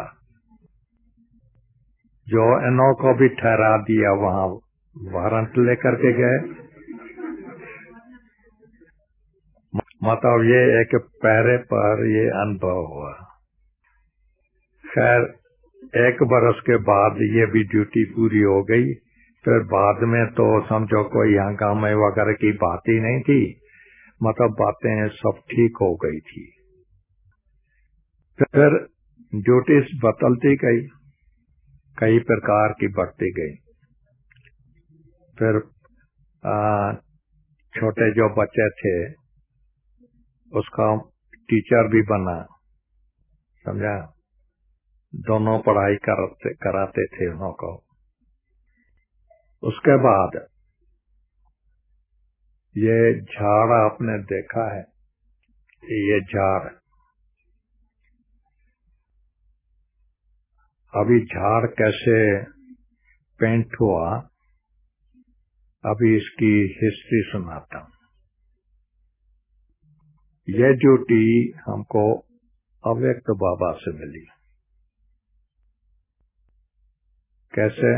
जो इन्हों को भी ठहरा दिया, वहाँ वारंट लेकर के गए। मतलब ये एक पहरे पर ये अनुभव हुआ। खैर 1 बरस के बाद ये भी ड्यूटी पूरी हो गई। फिर बाद में तो समझो कोई हंगामे वगैरह की बात ही नहीं थी, मतलब बातें सब ठीक हो गई थी। फिर ड्यूटीज बदलती गई, कई प्रकार की बढ़ती गई। फिर छोटे जो बच्चे थे उसका टीचर भी बना, समझा। दोनों पढ़ाई कराते थे उनको। उसके बाद ये झाड़ आपने देखा है, ये झाड़, अभी झाड़ कैसे पेंट हुआ, अभी इसकी हिस्ट्री सुनाता हूँ। ये ड्यूटी हमको अव्यक्त बाबा से मिली। कैसे?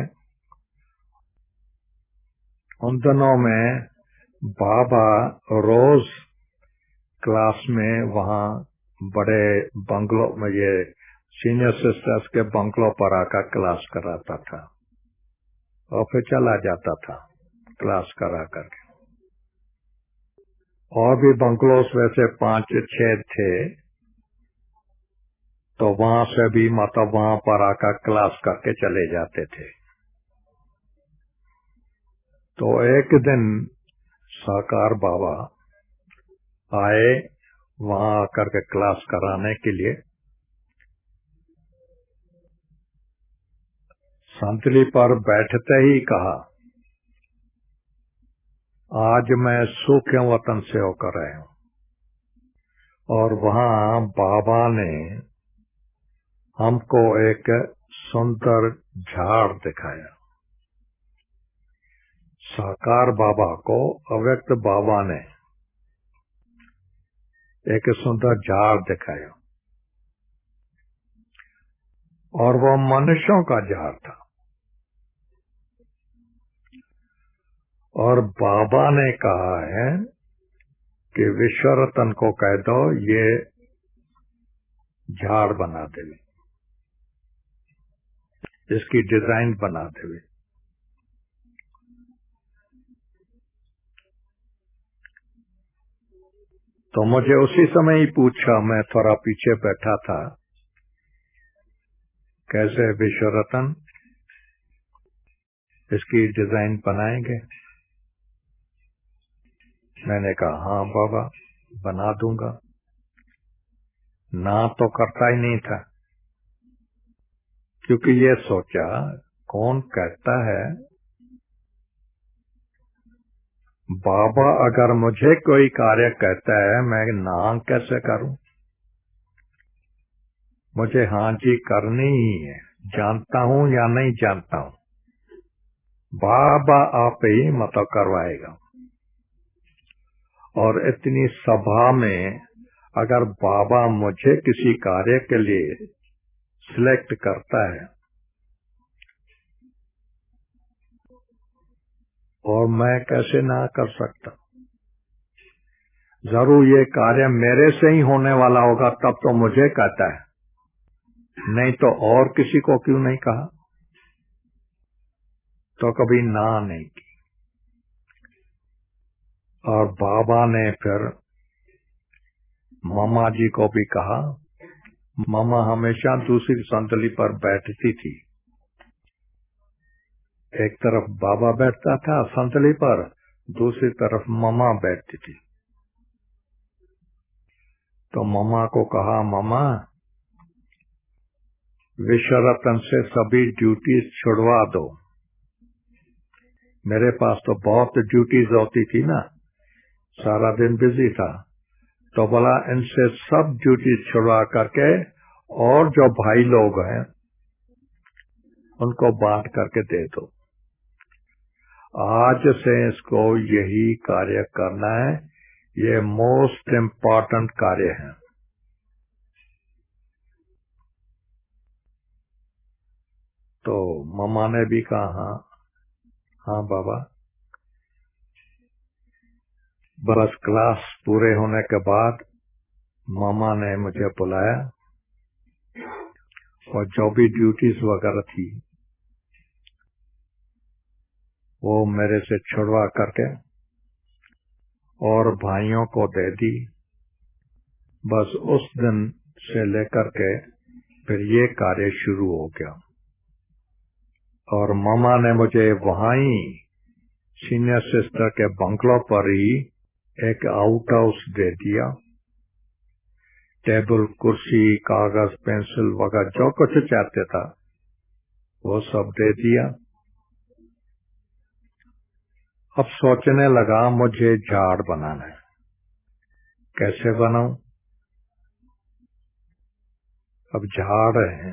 उन दिनों में बाबा रोज क्लास में वहाँ बड़े बंगलों में, ये सीनियर सिस्टर्स के बंगलों पर आकर क्लास कराता था और फिर चला जाता था क्लास करा करके। और भी बंगलोस वैसे 5-6 थे, तो वहां से भी मतलब वहां पर आकर क्लास करके चले जाते थे। तो एक दिन साकार बाबा आए वहां आकर के क्लास कराने के लिए। संतली पर बैठते ही कहा, आज मैं सूखे वतन से होकर आया हूं। और वहां बाबा ने हमको एक सुंदर झाड़ दिखाया। साकार बाबा को अव्यक्त बाबा ने एक सुंदर झाड़ दिखाया और वो मनुष्यों का झाड़ था। और बाबा ने कहा है कि विश्वरतन को कह दो ये झाड़ बना देवे, इसकी डिजाइन बना देवे। तो मुझे उसी समय ही पूछा, मैं थोड़ा पीछे बैठा था, कैसे विश्वरतन इसकी डिजाइन बनाएंगे? मैंने कहा हाँ बाबा बना दूंगा। ना तो करता ही नहीं था, क्योंकि ये सोचा कौन कहता है बाबा अगर मुझे कोई कार्य कहता है मैं ना कैसे करूं? मुझे हाँ जी करनी ही है, जानता हूं या नहीं जानता हूं, बाबा आप ही मतलब करवाएगा। और इतनी सभा में अगर बाबा मुझे किसी कार्य के लिए सिलेक्ट करता है और मैं कैसे ना कर सकता? जरूर ये कार्य मेरे से ही होने वाला होगा, तब तो मुझे कहता है, नहीं तो और किसी को क्यों नहीं कहा? तो कभी ना नहीं की। और बाबा ने फिर मामा जी को भी कहा। मामा हमेशा दूसरी संतली पर बैठती थी, एक तरफ बाबा बैठता था संतली पर, दूसरी तरफ मामा बैठती थी। तो मामा को कहा, मामा विश्वरतन से सभी ड्यूटीज छुड़वा दो। मेरे पास तो बहुत ड्यूटीज होती थी ना, सारा दिन बिजी था। तो बोला इनसे सब ड्यूटीज छुड़वा करके और जो भाई लोग हैं उनको बांट करके दे दो। आज से इसको यही कार्य करना है, ये मोस्ट इम्पोर्टेंट कार्य है। तो मामा ने भी कहा हाँ हाँ बाबा। बस क्लास पूरे होने के बाद मामा ने मुझे बुलाया और जो भी ड्यूटीज वगैरह थी वो मेरे से छुड़वा करके और भाइयों को दे दी। बस उस दिन से लेकर के फिर ये कार्य शुरू हो गया और मामा ने मुझे वहां ही सीनियर सिस्टर के बंगलों पर ही एक आउट हाउस दे दिया। टेबल, कुर्सी, कागज, पेंसिल वगैरह जो कुछ चाहते था वो सब दे दिया। अब सोचने लगा मुझे झाड़ बनाना है, कैसे बनाऊं? अब झाड़ है,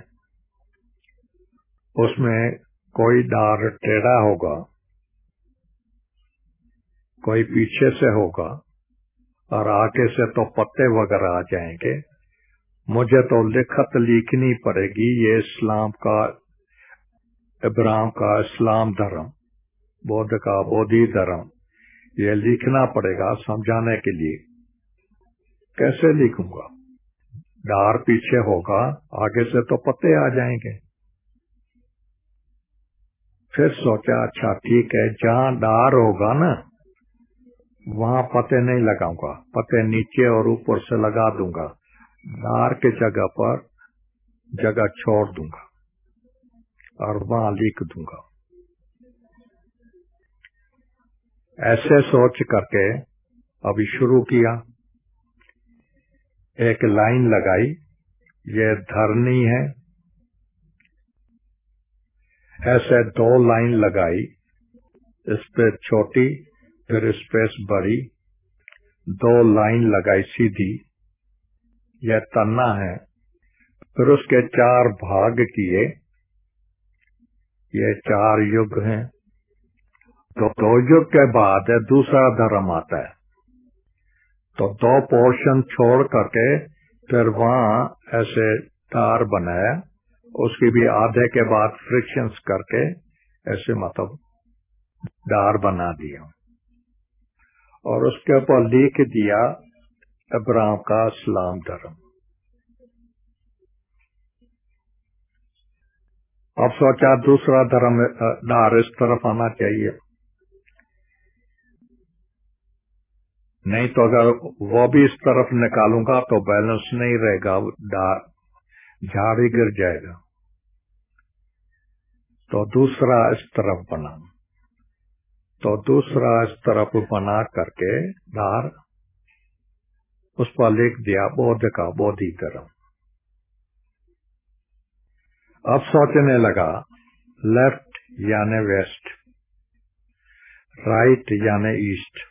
उसमें कोई डार टेढ़ा होगा, कोई पीछे से होगा और आगे से तो पत्ते वगैरह आ जाएंगे। मुझे तो लिखत लिखनी पड़ेगी, ये इस्लाम का, इब्राहिम का इस्लाम धर्म, बौद्ध का बोधि धर्म, ये लिखना पड़ेगा समझाने के लिए। कैसे लिखूंगा? डार पीछे होगा, आगे से तो पत्ते आ जाएंगे। फिर सोचा अच्छा ठीक है, जहां डार होगा ना वहां पत्ते नहीं लगाऊंगा, पत्ते नीचे और ऊपर से लगा दूंगा, डार के जगह पर जगह छोड़ दूंगा और वहां लिख दूंगा। ऐसे सोच करके अभी शुरू किया। एक लाइन लगाई, ये धरनी है। ऐसे 2 लाइन लगाई, इस पे छोटी फिर स्पेस बड़ी, 2 लाइन लगाई सीधी, यह तन्ना है। फिर उसके 4 भाग किए, ये 4 युग हैं। तो 2 युग के बाद दूसरा धर्म आता है, तो 2 पोर्शन छोड़ करके फिर वहां ऐसे तार बनाया, उसकी भी आधे के बाद फ्रिक्शंस करके ऐसे मतलब डार बना दिया और उसके ऊपर लिख दिया इब्राहिम का इस्लाम धर्म। अब सोचा दूसरा धर्म डार इस तरफ आना चाहिए, नहीं तो अगर वो भी इस तरफ निकालूंगा तो बैलेंस नहीं रहेगा, झाड़ ही गिर जाएगा। तो दूसरा इस तरफ बना, तो दूसरा इस तरफ बना करके डार उस पर लिख दिया बौद्ध का बोधि धर्म। अब सोचने लगा लेफ्ट यानी वेस्ट, राइट यानी ईस्ट,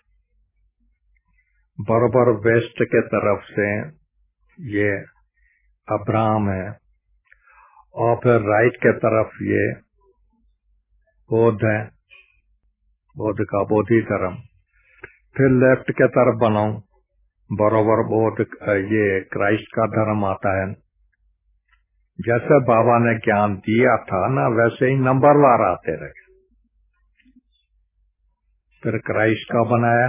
बराबर वेस्ट के तरफ से ये अब्राहम है और फिर राइट के तरफ ये बौद्ध है, बौद्ध का बोधि धर्म। फिर लेफ्ट के तरफ बनाऊं, बराबर बौद्ध ये क्राइस्ट का धर्म आता है। जैसे बाबा ने ज्ञान दिया था ना वैसे ही नंबरवार आते रहे। फिर क्राइस्ट का बनाया,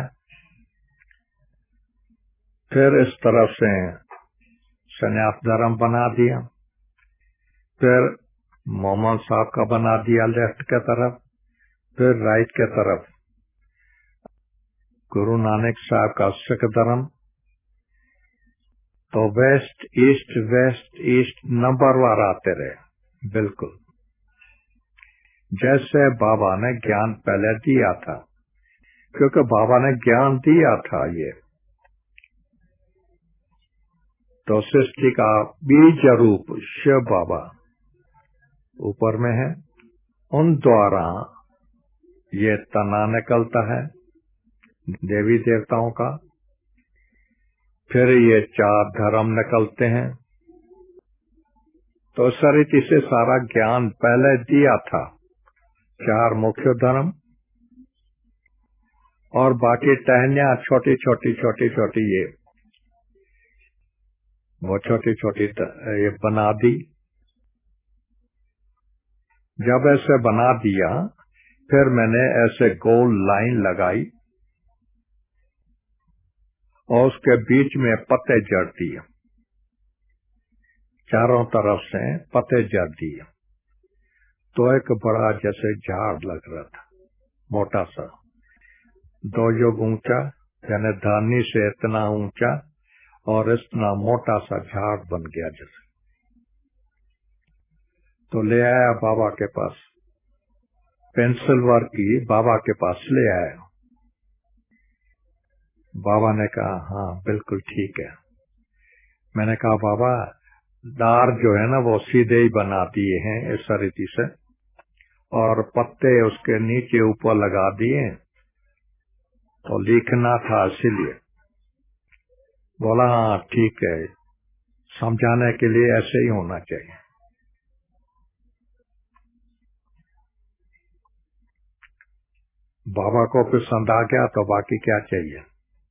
फिर इस तरफ से सन्यास धर्म बना दिया, फिर मोहम्मद साहब का बना दिया लेफ्ट के तरफ, फिर राइट के तरफ गुरु नानक साहब का सिख धर्म। तो वेस्ट ईस्ट नंबरवार आते रहे, बिल्कुल जैसे बाबा ने ज्ञान पहले दिया था, क्योंकि बाबा ने ज्ञान दिया था ये। तो सृष्टि का बीज रूप शिव बाबा ऊपर में है, उन द्वारा ये तना निकलता है देवी देवताओं का। फिर ये 4 धर्म निकलते हैं। तो सरिति से सारा ज्ञान पहले दिया था, 4 मुख्य धर्म और बाकी टहनियां छोटी छोटी ये वो छोटी ये बना दी। जब ऐसे बना दिया फिर मैंने ऐसे गोल लाइन लगाई और उसके बीच में पत्ते जड़ दिए, चारों तरफ से पत्ते जड़ दिए। तो एक बड़ा जैसे झाड़ लग रहा था, मोटा सा, 2 युग ऊंचा, यानी धानी से इतना ऊंचा और इतना मोटा सा झाड़ बन गया जैसे। तो ले आया बाबा के पास, पेंसिल वर्क की बाबा के पास ले आया। बाबा ने कहा हाँ बिल्कुल ठीक है। मैंने कहा बाबा डार जो है ना वो सीधे ही बना दिए हैं इस रीति से, और पत्ते उसके नीचे ऊपर लगा दिए, तो लिखना था इसीलिए। बोला हाँ ठीक है, समझाने के लिए ऐसे ही होना चाहिए। बाबा को पसंद आ गया तो बाकी क्या चाहिए।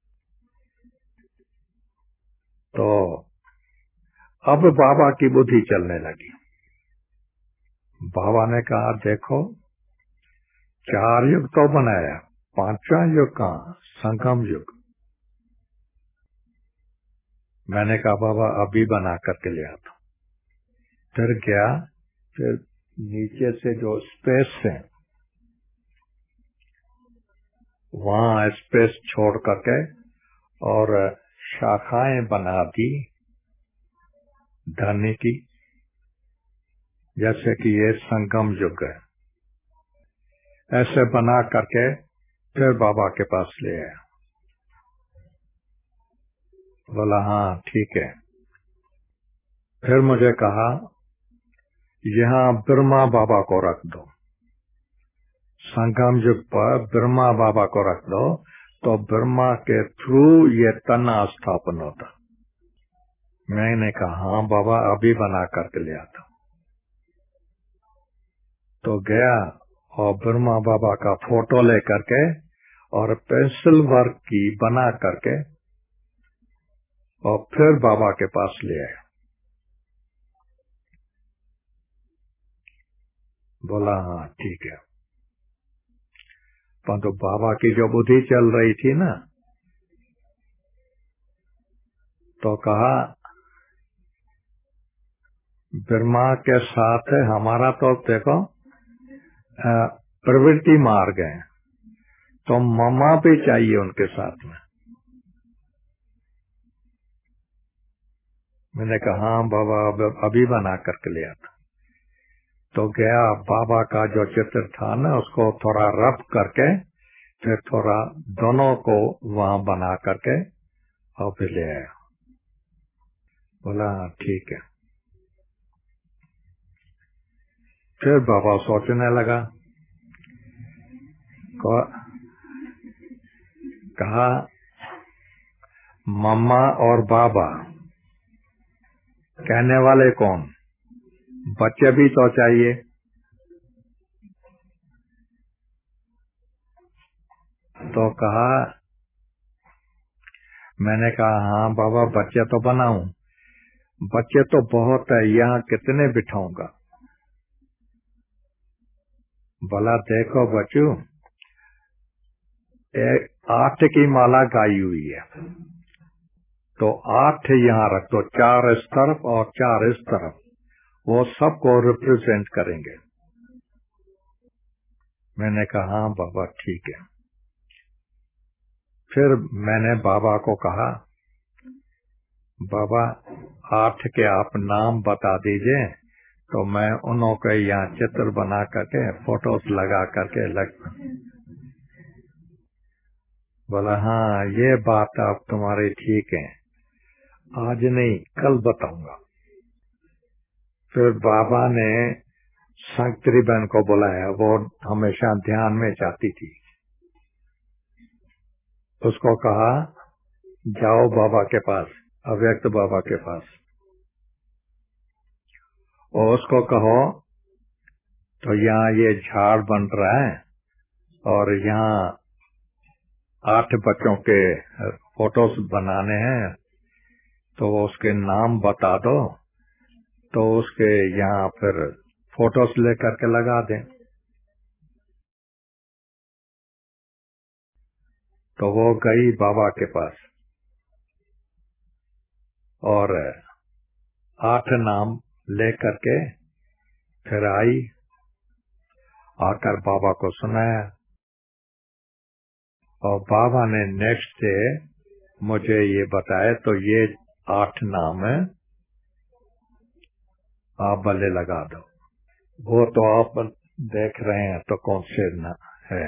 तो अब बाबा की बुद्धि चलने लगी। बाबा ने कहा देखो 4 युग तो बनाया, 5वां युग कहाँ, संगम युग। मैंने कहा बाबा अभी बना करके ले आता। फिर गया, फिर नीचे से जो स्पेस है वहां स्पेस छोड़ करके और शाखाएं बना दी धरनी की, जैसे कि ये संगम युग है। ऐसे बना करके फिर बाबा के पास ले आया। बोला हाँ ठीक है। फिर मुझे कहा यहाँ ब्रह्मा बाबा को रख दो, संगम युग पर ब्रह्मा बाबा को रख दो, तो ब्रह्मा के थ्रू ये तना स्थापन होता। मैंने कहा हाँ बाबा अभी बना करके ले आता। तो गया और ब्रह्मा बाबा का फोटो ले करके और पेंसिल वर्क की बना करके और फिर बाबा के पास ले आया। बोला हाँ ठीक है। परंतु बाबा की जो बुद्धि चल रही थी ना, तो कहा ब्रह्मा के साथ हमारा तो देखो प्रवृत्ति मार्ग है, तो ममा भी चाहिए उनके साथ में। मैंने कहा हाँ बाबा अभी बना करके ले आता। तो गया, बाबा का जो चित्र था ना उसको थोड़ा रब करके फिर थोड़ा दोनों को वहां बना करके और फिर ले आया। बोला ठीक है। फिर बाबा सोचने लगा, कहा मम्मा और बाबा कहने वाले कौन, बच्चे भी तो चाहिए। तो कहा, मैंने कहा हाँ बाबा बच्चे तो बनाऊं, बच्चे तो बहुत है, यहाँ कितने बिठाऊंगा। बोला देखो बच्चू, 8 की माला गाई हुई है, तो 8 यहाँ रख दो, 4 इस तरफ और 4 इस तरफ, वो सबको रिप्रेजेंट करेंगे। मैंने कहा हाँ बाबा ठीक है। फिर मैंने बाबा को कहा बाबा 8 के आप नाम बता दीजिए, तो मैं उन्हों के यहाँ चित्र बना करके फोटोस लगा करके बोला हाँ ये बात आप तुम्हारी ठीक है, आज नहीं कल बताऊंगा। फिर बाबा ने संकरी बहन को बुलाया, वो हमेशा ध्यान में जाती थी। उसको कहा जाओ बाबा के पास, अव्यक्त बाबा के पास, और उसको कहो तो यहाँ ये झाड़ बन रहा है और यहाँ 8 बच्चों के फोटोस बनाने हैं, तो उसके नाम बता दो, तो उसके यहाँ फिर फोटोस लेकर के लगा दें। तो वो गई बाबा के पास, और 8 नाम लेकर के फिर आई, आकर बाबा को सुनाया। और बाबा ने नेक्स्ट डे मुझे ये बताया, तो ये 8 नाम है, आप भले लगा दो। वो तो आप देख रहे हैं, तो कौन से ना है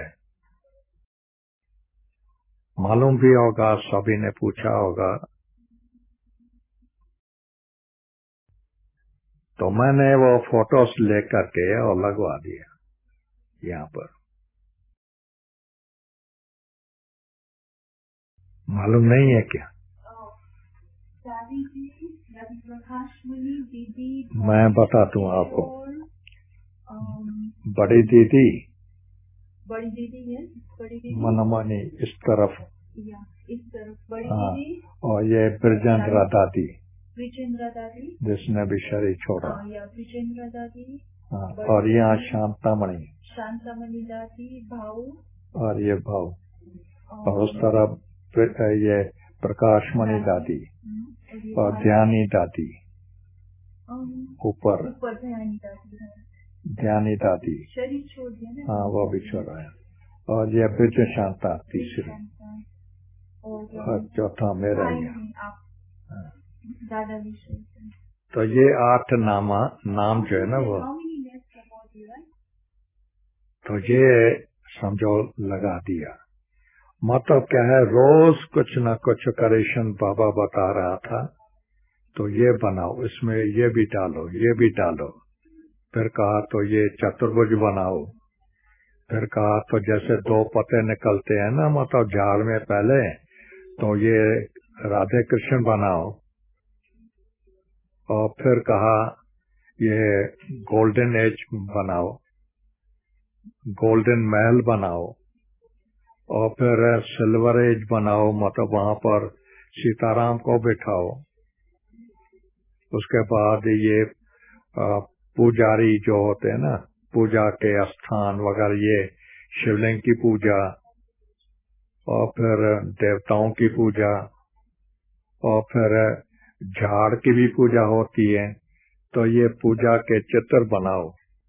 मालूम भी होगा, सभी ने पूछा होगा। तो मैंने वो फोटोस लेकर के और लगवा दिया यहाँ पर। मालूम नहीं है क्या? मैं बता दूं आपको। बड़ी दीदी है, मनमानी इस तरफ, बड़ी और ये ब्रजेंद्र दादी, जिसने भी शरीर छोड़ा। और यहाँ शांतामणि दादी, भाऊ, और ये भाऊ, और उस तरफ ये प्रकाशमणि दादी और ध्यानी दादी, ऊपर ध्यानी दादी, हाँ वो भी छोड़ा है। और ये ब्रज शांता तीसरी, और चौथा मेरा ही। तो ये 8 नाम जो है ना वो, तो ये समझो लगा दिया। मतलब क्या है, रोज कुछ न कुछ करेक्शन बाबा बता रहा था, तो ये बनाओ, इसमें ये भी डालो, ये भी डालो। फिर कहा तो ये चतुर्भुज बनाओ। फिर कहा तो जैसे 2 पत्ते निकलते हैं ना, मतलब झाड़ में पहले, तो ये राधे कृष्ण बनाओ। और फिर कहा ये गोल्डन एज बनाओ, गोल्डन महल बनाओ। और फिर सिल्वर एज बनाओ, मतलब वहां पर सीताराम को बिठाओ। उसके बाद ये पुजारी जो होते हैं ना, पूजा के स्थान वगैरह, ये शिवलिंग की पूजा, और फिर देवताओं की पूजा, और फिर झाड़ की भी पूजा होती है, तो ये पूजा के चित्र बनाओ।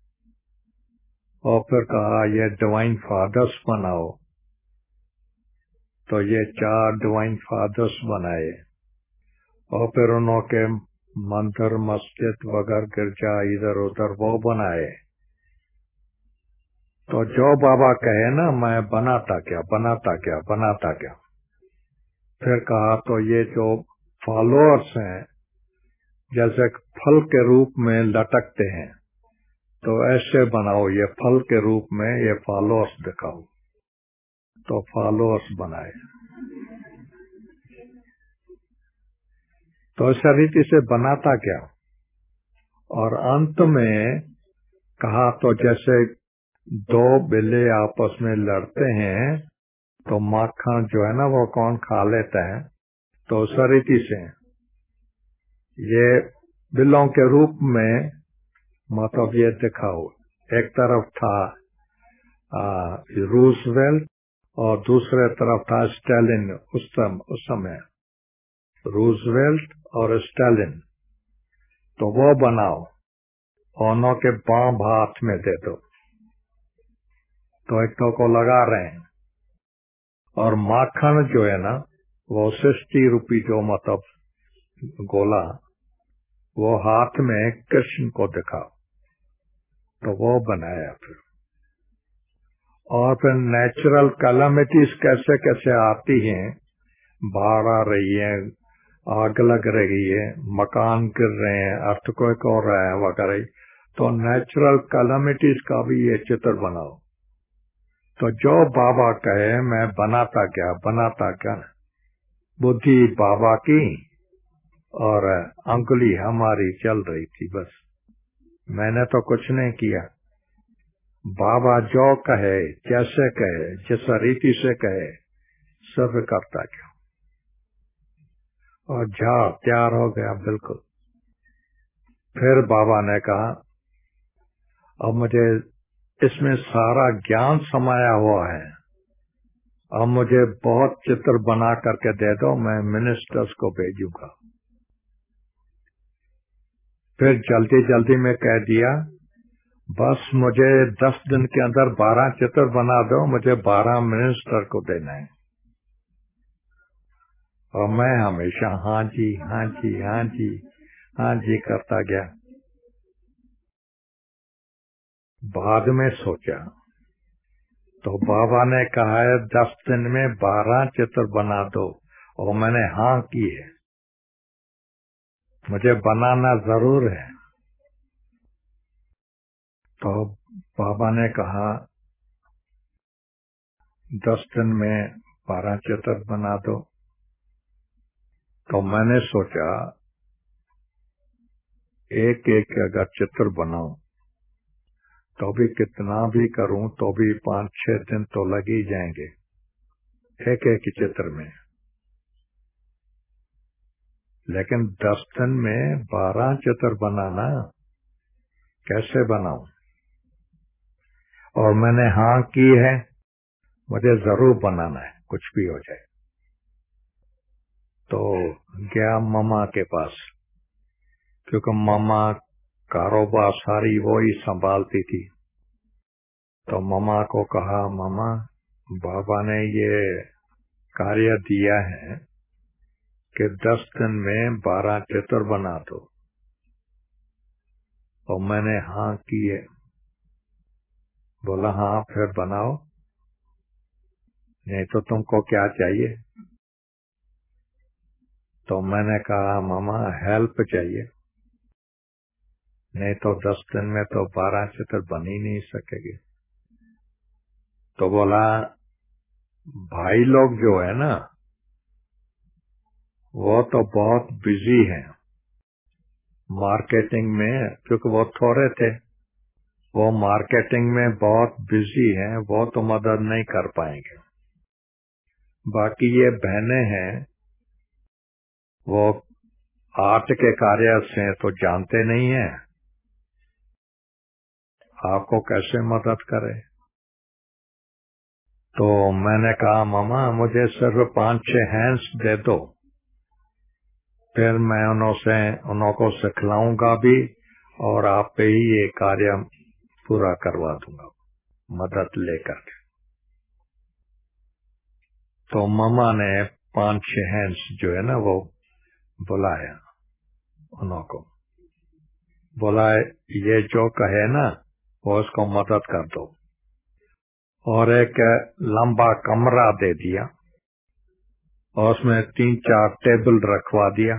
और फिर कहा ये डिवाइन फादर्स बनाओ, तो ये 4 डिवाइन फादर्स बनाए। और फिर उन्होंने मंदिर, मस्जिद वगैरह, गिरजा इधर उधर वो बनाए। तो जो बाबा कहे ना, मैं बनाता क्या। फिर कहा तो ये जो फॉलोअर्स हैं, जैसे फल के रूप में लटकते हैं, तो ऐसे बनाओ, ये फल के रूप में ये फॉलोअर्स दिखाओ। तो फॉलोअर्स बनाए। तो इस रीति से बनाता क्या। और अंत में कहा तो जैसे 2 बिल्ली आपस में लड़ते हैं, तो माखन जो है ना वो कौन खा लेता है। तो उस रीति से ये बिल्लों के रूप में, मतलब ये दिखाओ। एक तरफ था रूजवेल्ट और दूसरे तरफ था स्टालिन। उस समय रूजवेल्ट और स्टालिन, तो वो बनाओ, दोनों के बाम हाथ में दे दो, तो एक को लगा रहे हैं। और माखन जो है ना, वो 60 रुपी जो मतलब गोला, वो हाथ में कृष्ण को दिखाओ, तो वो बनाया। और फिर नेचुरल कैलामिटीज कैसे कैसे आती हैं, बाढ़ आ रही है, आग लग रही है, मकान गिर रहे हैं, अर्थक्वेक हो रहा है वगैरह, तो नेचुरल कैलामिटीज का भी ये चित्र बनाओ। तो जो बाबा कहे, मैं बनाता क्या। बुद्धि बाबा की और अंगुली हमारी चल रही थी, बस। मैंने तो कुछ नहीं किया। बाबा जो कहे, जैसे कहे, जिस रीति से कहे, सब करता क्या। और झाड़ तैयार हो गया बिल्कुल। फिर बाबा ने कहा, अब मुझे इसमें सारा ज्ञान समाया हुआ है, अब मुझे बहुत चित्र बना करके दे दो, मैं मिनिस्टर्स को भेजूंगा। फिर जल्दी जल्दी में कह दिया, बस मुझे 10 दिन के अंदर 12 चित्र बना दो, मुझे 12 मिनिस्टर को देना है। और मैं हमेशा हाँ जी हाँ जी हाँ जी हाँ जी करता गया। बाद में सोचा तो बाबा ने कहा है 10 दिन में 12 चित्र बना दो, और मैंने हाँ की है, मुझे बनाना जरूर है। तो बाबा ने कहा 10 दिन में 12 चित्र बना दो। तो मैंने सोचा एक एक अगर चित्र बनाऊं तो भी कितना भी करूं तो भी 5-6 दिन तो लग ही जाएंगे एक एक चित्र में। लेकिन 10 दिन में 12 चित्र बनाना कैसे बनाऊं? और मैंने हाँ की है, मुझे जरूर बनाना है, कुछ भी हो जाए। तो गया मामा के पास, क्योंकि मामा कारोबार सारी वो ही संभालती थी। तो मामा को कहा, मामा बाबा ने ये कार्य दिया है कि 10 दिन में 12 चित्र बना दो, और मैंने हाँ की है। बोला हाँ फिर बनाओ, नहीं तो तुमको क्या चाहिए? तो मैंने कहा मामा हेल्प चाहिए, नहीं तो 10 दिन में तो 12 चित्र बन ही नहीं सकेगी। तो बोला भाई लोग जो है ना वो तो बहुत बिजी हैं मार्केटिंग में, क्योंकि वो थोड़े थे, वो मार्केटिंग में बहुत बिजी हैं, वो तो मदद नहीं कर पाएंगे। बाकी ये बहनें हैं वो आर्ट के कार्य से तो जानते नहीं हैं, आपको कैसे मदद करे। तो मैंने कहा मामा मुझे सिर्फ 5-6 हैंड्स दे दो, फिर मैं उनको सिखलाऊंगा भी और आप पे ही ये कार्य पूरा करवा दूंगा मदद लेकर के। तो मामा ने 5-6 हैंड्स जो है ना वो बुलाया, उनको बोला ये जो कहे ना वो उसको मदद कर दो, और एक लंबा कमरा दे दिया और उसमें 3-4 टेबल रखवा दिया।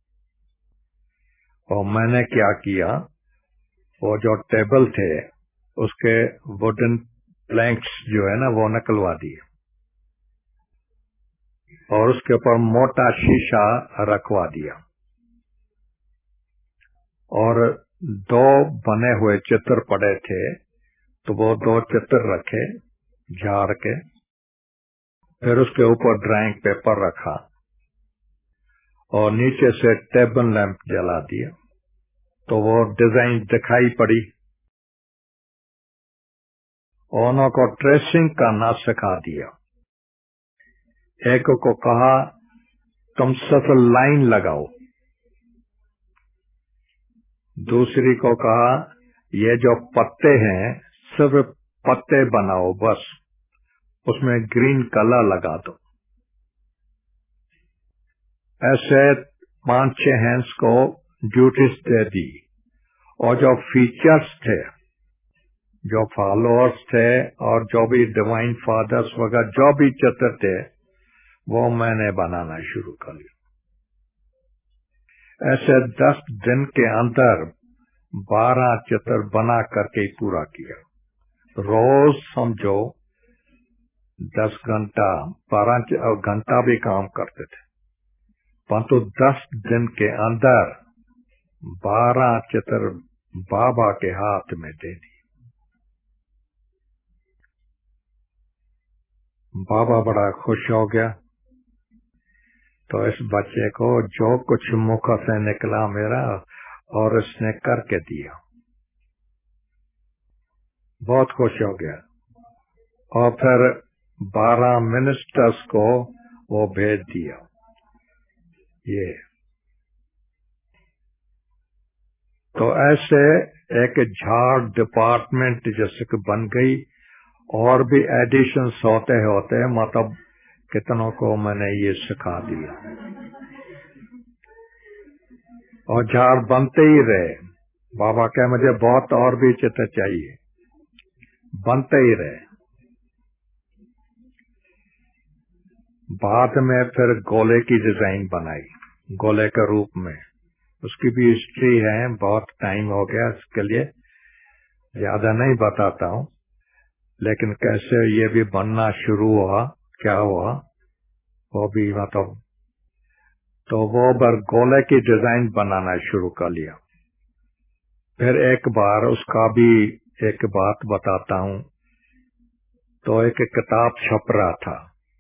और मैंने क्या किया, वो जो टेबल थे उसके वुडन प्लैंक्स जो है ना वो निकलवा दिए, और उसके ऊपर मोटा शीशा रखवा दिया, और 2 बने हुए चित्र पड़े थे तो वो 2 चित्र रखे झाड़ के, फिर उसके ऊपर ड्राइंग पेपर रखा और नीचे से टेबल लैंप जला दिया, तो वो डिजाइन दिखाई पड़ी। उनको ट्रेसिंग करना सिखा दिया। एक को कहा तुम सिर्फ लाइन लगाओ, दूसरी को कहा ये जो पत्ते हैं सिर्फ पत्ते बनाओ, बस उसमें ग्रीन कलर लगा दो। ऐसे 5-6 हैंड्स को ड्यूटीज दे दी, और जो फीचर्स थे, जो फॉलोअर्स थे और जो भी डिवाइन फादर्स वगैरह जो भी चित्र थे वो मैंने बनाना शुरू कर लिया। ऐसे 10 दिन के अंदर 12 चित्र बना करके ही पूरा किया। रोज समझो 10 घंटा 12 घंटा भी काम करते थे, परंतु 10 दिन के अंदर 12 चित्र बाबा के हाथ में दे दी। बाबा बड़ा खुश हो गया। तो इस बच्चे को जो कुछ मुख से निकला मेरा, और इसने करके दिया, बहुत खुश हो गया। और फिर 12 मिनिस्टर्स को वो भेज दिया। ये तो ऐसे एक झाड़ डिपार्टमेंट जैसे कि बन गई, और भी एडिशंस होते होते मतलब कितनों को मैंने ये सिखा दिया, और झाड़ बनते ही रहे। बाबा कहे मुझे बहुत और भी चित्र चाहिए, बनते ही रहे। बाद में फिर गोले की डिजाइन बनाई, गोले के रूप में। उसकी भी हिस्ट्री है, बहुत टाइम हो गया इसके लिए, ज्यादा नहीं बताता हूँ, लेकिन कैसे ये भी बनना शुरू हुआ, क्या हुआ वो भी मतलब। तो वो बार गोले की डिजाइन बनाना शुरू कर लिया। फिर एक बार उसका भी एक बात बताता हूँ। तो एक किताब छप रहा था,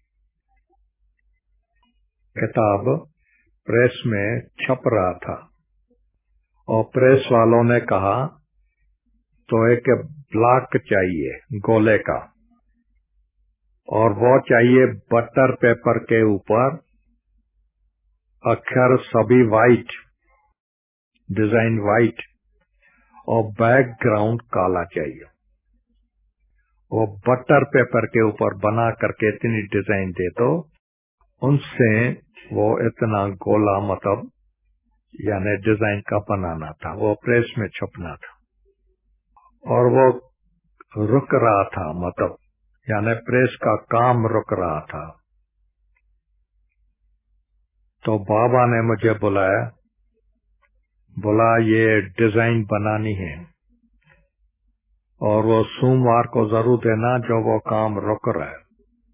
किताब प्रेस में छप रहा था, और प्रेस वालों ने कहा तो एक ब्लॉक चाहिए गोले का, और वो चाहिए बटर पेपर के ऊपर, अक्षर सभी वाइट, डिजाइन वाइट, और बैकग्राउंड काला चाहिए। वो बटर पेपर के ऊपर बना करके इतनी डिजाइन दे दो, उनसे वो इतना गोला मतलब यानी डिजाइन का बनाना था, वो प्रेस में छपना था। और वो रुक रहा था, मतलब यानी प्रेस का काम रुक रहा था। तो बाबा ने मुझे बुलाया, बोला ये डिजाइन बनानी है और वो सोमवार को जरूर देना जो वो काम रुक रहा है।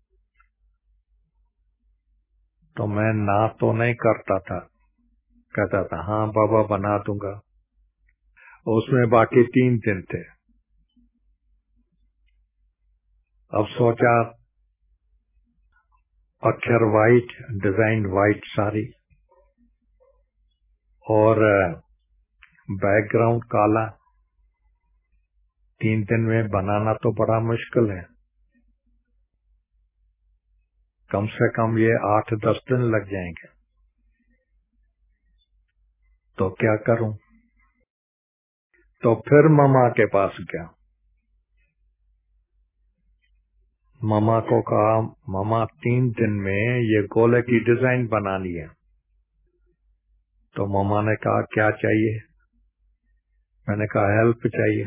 तो मैं ना तो नहीं करता था, कहता था हाँ बाबा बना दूंगा। उसमें बाकी 3 दिन थे। अब सोचा अक्षर वाइट, डिजाइन वाइट सारी, और बैकग्राउंड काला, 3 दिन में बनाना तो बड़ा मुश्किल है, कम से कम ये 8-10 दिन लग जाएंगे। तो क्या करूं? तो फिर मामा के पास गया। मामा को कहा मामा 3 दिन में ये गोले की डिजाइन बनानी है। तो मामा ने कहा क्या चाहिए? मैंने कहा हेल्प चाहिए।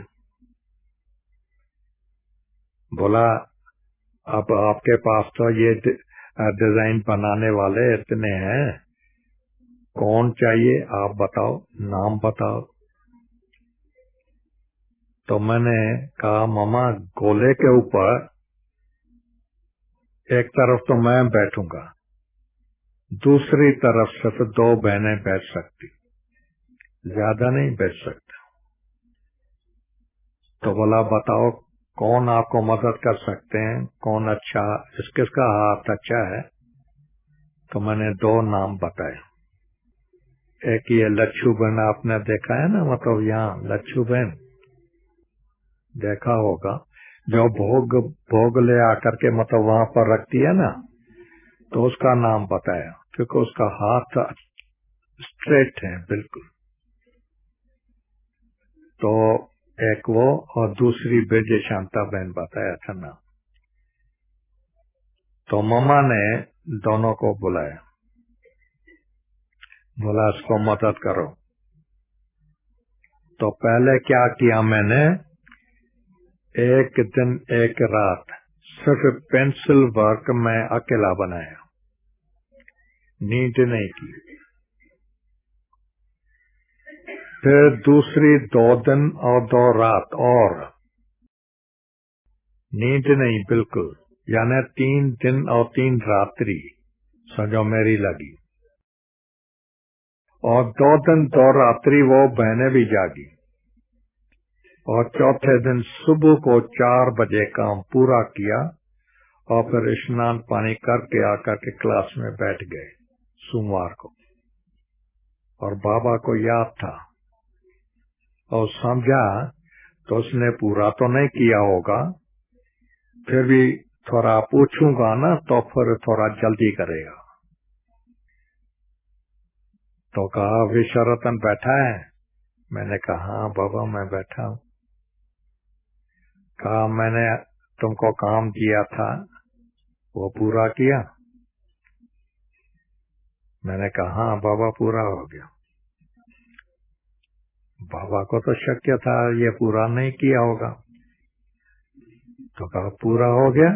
बोला अब आपके पास तो ये डिजाइन बनाने वाले इतने हैं, कौन चाहिए आप बताओ, नाम बताओ। तो मैंने कहा मामा गोले के ऊपर एक तरफ तो मैं बैठूंगा, दूसरी तरफ सिर्फ 2 बहनें बैठ सकती, ज्यादा नहीं बैठ सकता। तो बोला बताओ कौन आपको मदद कर सकते हैं, कौन अच्छा, किसका हाथ अच्छा है। तो मैंने 2 नाम बताए। एक ये लच्छू बहन आपने देखा है ना, मतलब यहाँ लच्छू बहन देखा होगा, जो भोग ले आकर के मतलब वहां पर रखती है ना, तो उसका नाम बताया, क्योंकि उसका हाथ स्ट्रेट है बिल्कुल। तो एक वो, और दूसरी ब्रज शांता बहन बताया था नाम। तो मम्मा ने दोनों को बुलाया, बोला इसको मदद करो। तो पहले क्या किया मैंने, एक दिन एक रात सिर्फ पेंसिल वर्क मैं अकेला बनाया, नींद नहीं की। फिर दूसरी 2 दिन और 2 रात और नींद नहीं बिल्कुल, यानी 3 दिन और 3 रात्रि समझो मेरी लगी। और 2 दिन 2 रात्रि वो बहनें भी जागी। और चौथे दिन सुबह को 4 बजे काम पूरा किया, और फिर स्नान पानी करके आकर के क्लास में बैठ गए सोमवार को। और बाबा को याद था और समझा, तो उसने पूरा तो नहीं किया होगा, फिर भी थोड़ा पूछूंगा ना तो फिर थोड़ा जल्दी करेगा। तो कहा विश्वरतन बैठा है, मैंने कहा हाँ बाबा मैं बैठा हूँ। कहा मैंने तुमको काम दिया था वो पूरा किया? मैंने कहा हाँ बाबा पूरा हो गया। बाबा को तो शक्य था ये पूरा नहीं किया होगा, तो कहा पूरा हो गया?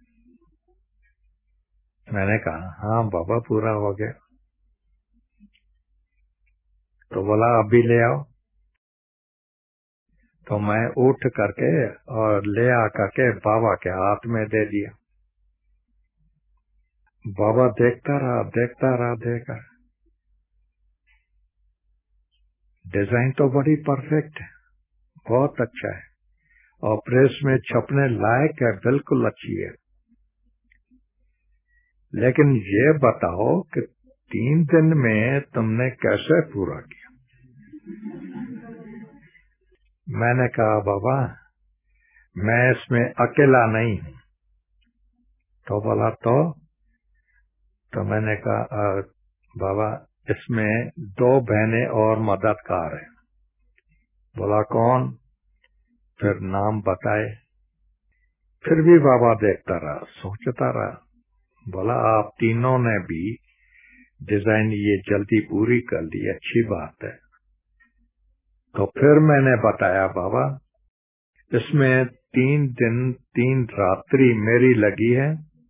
मैंने कहा हाँ बाबा पूरा हो गया। तो बोला अभी ले आओ। तो मैं उठ करके और ले आकर के बाबा के हाथ में दे दिया। बाबा देखता रहा। डिजाइन तो बड़ी परफेक्ट है, बहुत अच्छा है और प्रेस में छपने लायक है, बिल्कुल अच्छी है। लेकिन ये बताओ कि 3 दिन में तुमने कैसे पूरा किया? मैंने कहा बाबा मैं इसमें अकेला नहीं हूं। तो बोला तो मैंने कहा बाबा इसमें 2 बहनें और मददगार हैं। बोला कौन? फिर नाम बताए। फिर भी बाबा देखता रहा, सोचता रहा। बोला आप तीनों ने भी डिजाइन ये जल्दी पूरी कर ली, अच्छी बात है। तो फिर मैंने बताया बाबा इसमें 3 दिन 3 रात्रि मेरी लगी है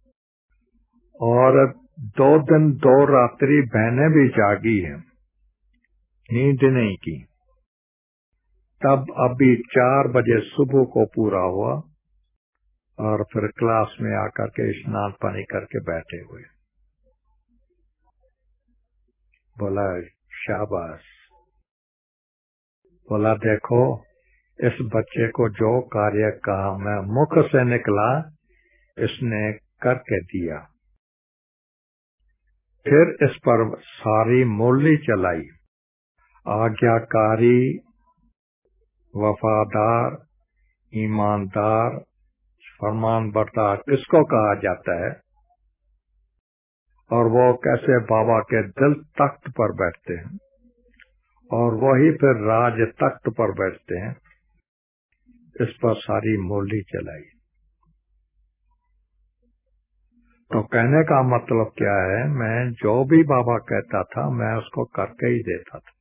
और 2 दिन 2 रात्रि बहनें भी जागी हैं, नींद नहीं की। तब अभी 4 बजे सुबह को पूरा हुआ और फिर क्लास में आकर के स्नान पानी करके बैठे हुए। बोला शाबाश। बोला देखो इस बच्चे को जो कार्य कहा मैं मुख से निकला इसने करके दिया। फिर इस पर सारी मुरली चलाई। आज्ञाकारी, वफादार, ईमानदार, फरमान बरदार किसको कहा जाता है और वो कैसे बाबा के दिल तख्त पर बैठते हैं और वही फिर राज तख्त पर बैठते हैं, इस पर सारी मुरली चलाई। तो कहने का मतलब क्या है, मैं जो भी बाबा कहता था मैं उसको करके ही देता था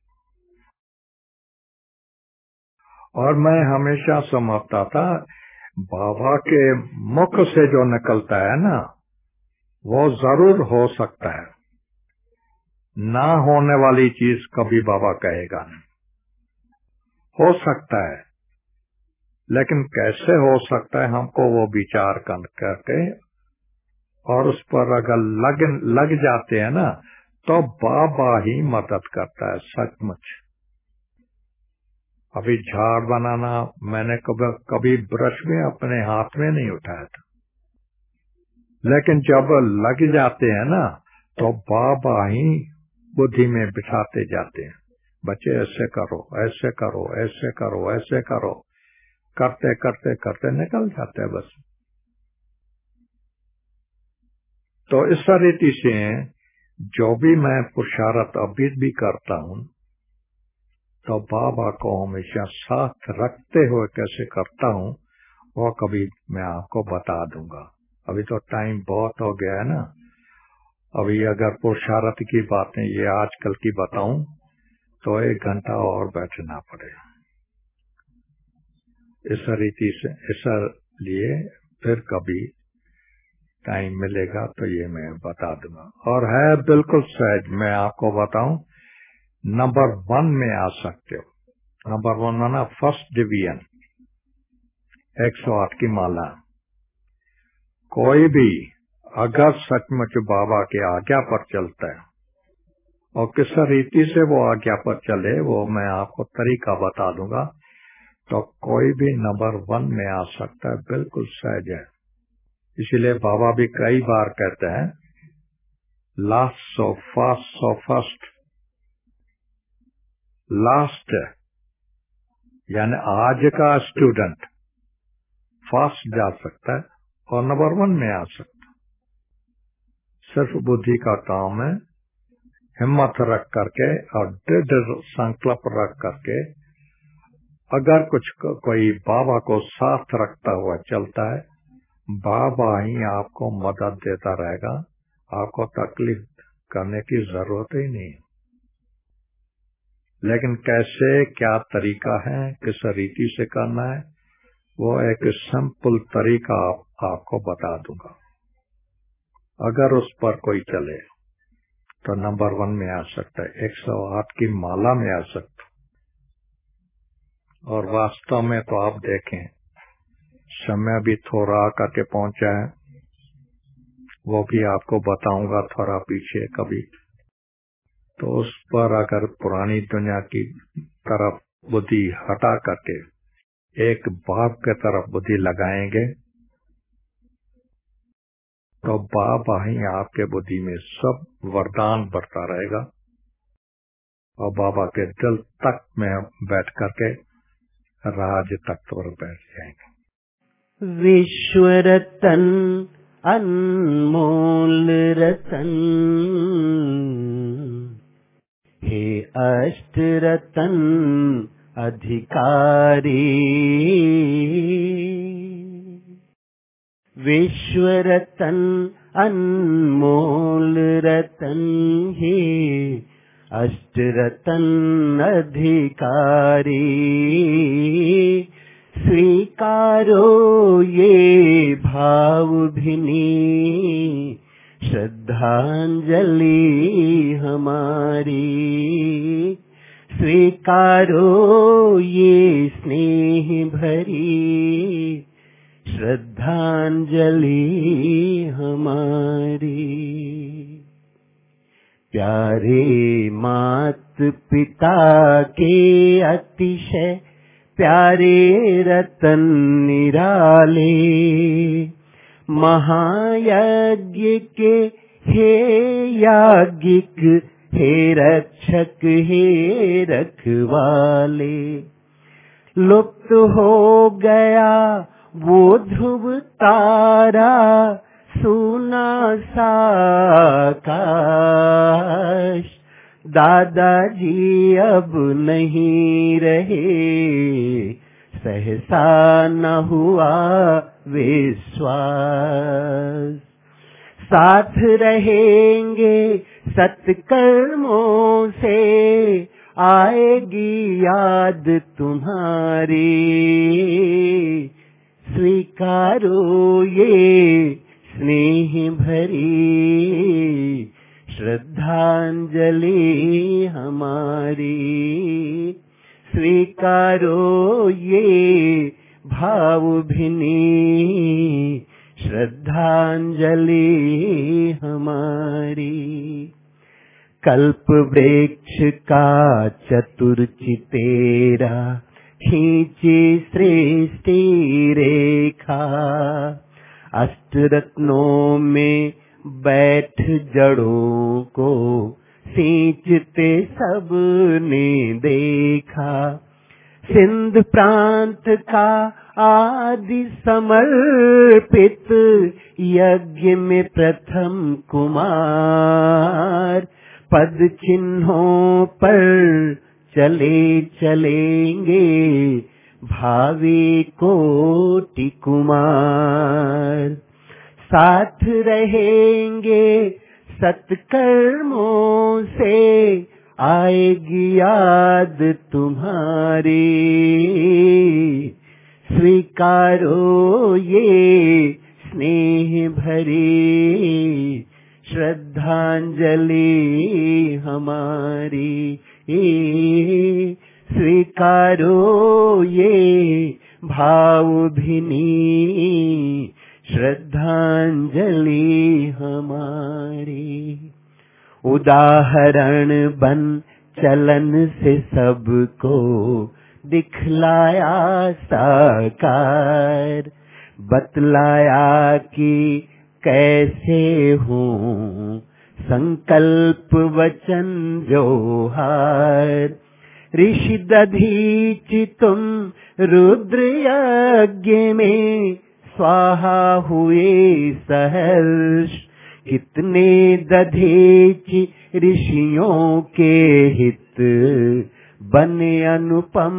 और मैं हमेशा समझता था बाबा के मुख से जो निकलता है ना वो जरूर हो सकता है, ना होने वाली चीज कभी बाबा कहेगा नहीं। हो सकता है लेकिन कैसे हो सकता है हमको वो विचार करके और उस पर अगर लग जाते हैं ना तो बाबा ही मदद करता है सचमुच। अभी झाड़ बनाना मैंने कभी ब्रश में अपने हाथ में नहीं उठाया था, लेकिन जब लग जाते हैं ना तो बाबा ही बुद्धि में बिठाते जाते हैं, बच्चे ऐसे करो ऐसे करो ऐसे करो ऐसे करो, करते करते करते निकल जाते हैं बस। तो इस रीति से जो भी मैं पुरुषार्थ अभी भी करता हूँ तो बाबा को हमेशा साथ रखते हुए कैसे करता हूँ वो कभी मैं आपको बता दूंगा। अभी तो टाइम बहुत हो गया है ना, अभी अगर पुरुषार्थ की बातें ये आजकल की बताऊं तो 1 घंटा और बैठना पड़ेगा। इस रीति से इसलिए फिर कभी टाइम मिलेगा तो ये मैं बता दूंगा। और है बिल्कुल सहज, मैं आपको बताऊं नंबर 1 में आ सकते हो। नंबर 1 माना फर्स्ट डिवीजन, 108 की माला। कोई भी अगर सचमुच बाबा की आज्ञा पर चलता है और किस रीति से वो आज्ञा पर चले वो मैं आपको तरीका बता दूंगा, तो कोई भी नंबर 1 में आ सकता है, बिल्कुल सहज है। इसीलिए बाबा भी कई बार कहते हैं last so fast so first. Last यानी आज का स्टूडेंट फास्ट जा सकता है और नंबर 1 में आ सकता है। सिर्फ बुद्धि का काम है हिम्मत रख करके और दृढ़ संकल्प रख करके अगर कोई बाबा को साथ रखता हुआ चलता है, बाबा ही आपको मदद देता रहेगा, आपको तकलीफ करने की जरूरत ही नहीं। लेकिन कैसे, क्या तरीका है, किस रीति से करना है, वो एक सिंपल तरीका आपको बता दूंगा। अगर उस पर कोई चले तो नंबर 1 में आ सकता है, 108 की माला में आ सकता। और वास्तव में तो आप देखें, समय भी थोड़ा करके पहुंचा है, वो भी आपको बताऊंगा थोड़ा पीछे कभी। तो उस पर अगर पुरानी दुनिया की तरफ बुद्धि हटा करके एक बाप के तरफ बुद्धि लगाएंगे, तो बाबा ही आपके बुद्धि में सब वरदान बरता रहेगा और बाबा के दिल तक में बैठ करके राज तख्त पर बैठ जाएंगे। विश्व रतन अनमोल रतन, हे अष्ट रतन अधिकारी। विश्व रतन अनमोल रतन, हे अष्ट रतन अधिकारी। स्वीकारो ये भाव भिनी श्रद्धांजलि हमारी। स्वीकारो ये स्नेह भरी श्रद्धांजलि हमारी। प्यारे मात पिता के अतिशय प्यारे रतन निराले, महायज्ञ के हे याज्ञिक, हे रक्षक हे रखवाले। लुप्त हो गया वो ध्रुव तारा, सुना सा आकाश। दादाजी अब नहीं रहे, सहसा न हुआ विश्वास। साथ रहेंगे सत्कर्मों से, आएगी याद तुम्हारी। स्वीकारो ये स्नेह भरी श्रद्धांजलि हमारी। स्वीकारो ये भावभिनी श्रद्धांजलि हमारी। कल्प वृक्ष का चतुर चितेरा, खींची सृष्टि रेखा। अष्टरत्नों में बैठ जड़ों को सींचते सबने देखा। सिंध प्रांत का आदि समर्पित, यज्ञ में प्रथम कुमार। पद चिन्हों पर चले चलेंगे भावी कोटि कुमार। साथ रहेंगे सत्कर्मों से, आएगी याद तुम्हारी। स्वीकारो ये स्नेह भरी श्रद्धांजलि हमारी। स्वीकारो ये भावभिनी श्रद्धांजलि हमारी। उदाहरण बन चलन से सबको दिखलाया साकार। बतलाया कि कैसे हूँ संकल्प वचन जोहार। ऋषि दधीचि तुम रुद्र यज्ञ में, स्वाहा हुए सहर्ष। कितने दधीचि ऋषियों के हित बने अनुपम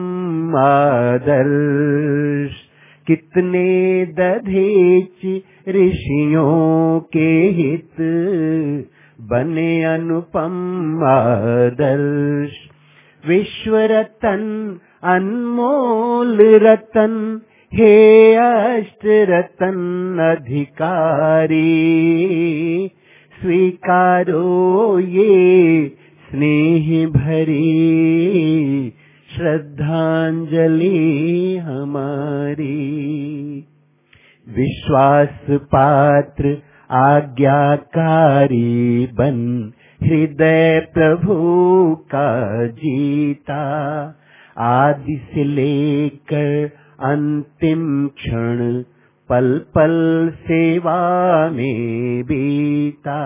आदर्श। कितने दधेच ऋषियों के हित, बने अनुपम आदर्श। विश्व रतन अनमोल रतन, हे अष्ट रतन अधिकारी, स्वीकारो ये स्नेह भरी श्रद्धांजलि हमारी। विश्वास पात्र आज्ञाकारी बन, हृदय प्रभु का जीता, आदि से लेकर अंतिम क्षण पल पल सेवा में बीता।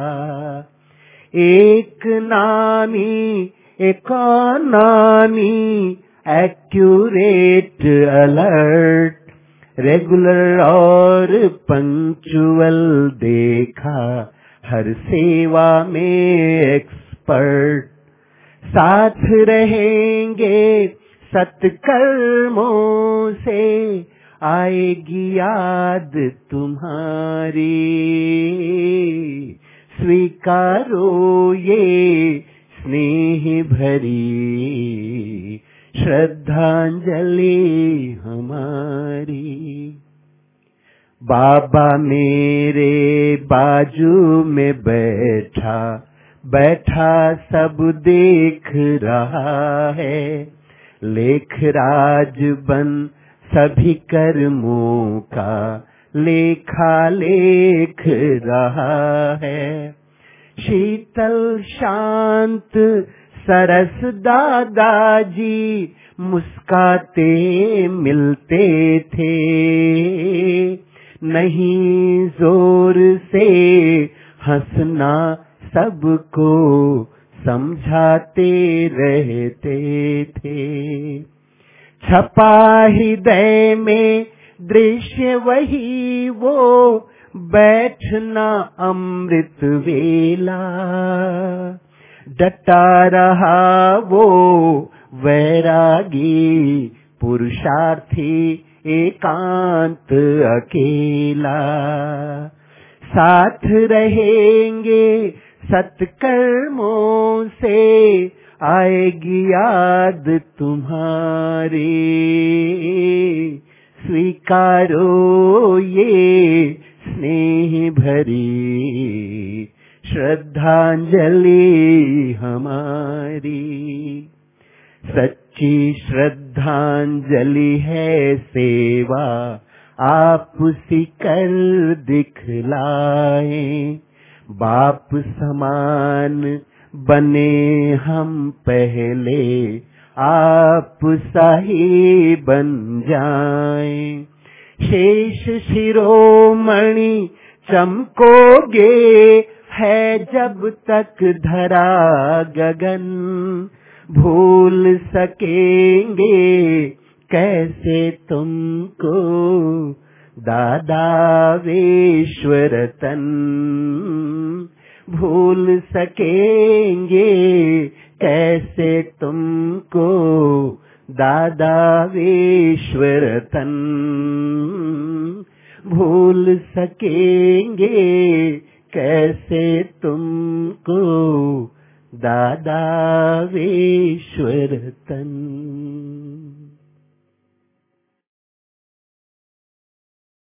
एक नामी इकोनॉमी, एक्यूरेट अलर्ट, रेगुलर और पंक्चुअल देखा, हर सेवा में एक्सपर्ट। साथ रहेंगे सत्कर्मों से, आएगी याद तुम्हारी, स्वीकारो ये स्नेह भरी श्रद्धांजलि हमारी। बाबा मेरे बाजू में बैठा बैठा सब देख रहा है, लेख राज बन सभी कर्मों का लेखा लेख रहा है। शीतल शांत सरस दादाजी मुस्काते मिलते थे, नहीं जोर से हंसना सबको समझाते रहते थे। छपा हृदय में दृश्य वही वो, बैठना अमृत वेला, डटा रहा वो वैरागी पुरुषार्थी एकांत अकेला। साथ रहेंगे सत्कर्मों से, आएगी याद तुम्हारी, स्वीकारो ये स्नेह भरी श्रद्धांजलि हमारी। सच्ची श्रद्धांजलि है सेवा, आप सिकर दिखलाए, बाप समान बने हम पहले, आप सही बन जाएं। शेष शिरोमणि चमकोगे है जब तक धरा गगन, भूल सकेंगे कैसे तुमको दादा विश्वरतन, भूल सकेंगे कैसे तुमको दादा विश्वरतन, भूल सकेंगे कैसे तुमको दादा विश्वरतन।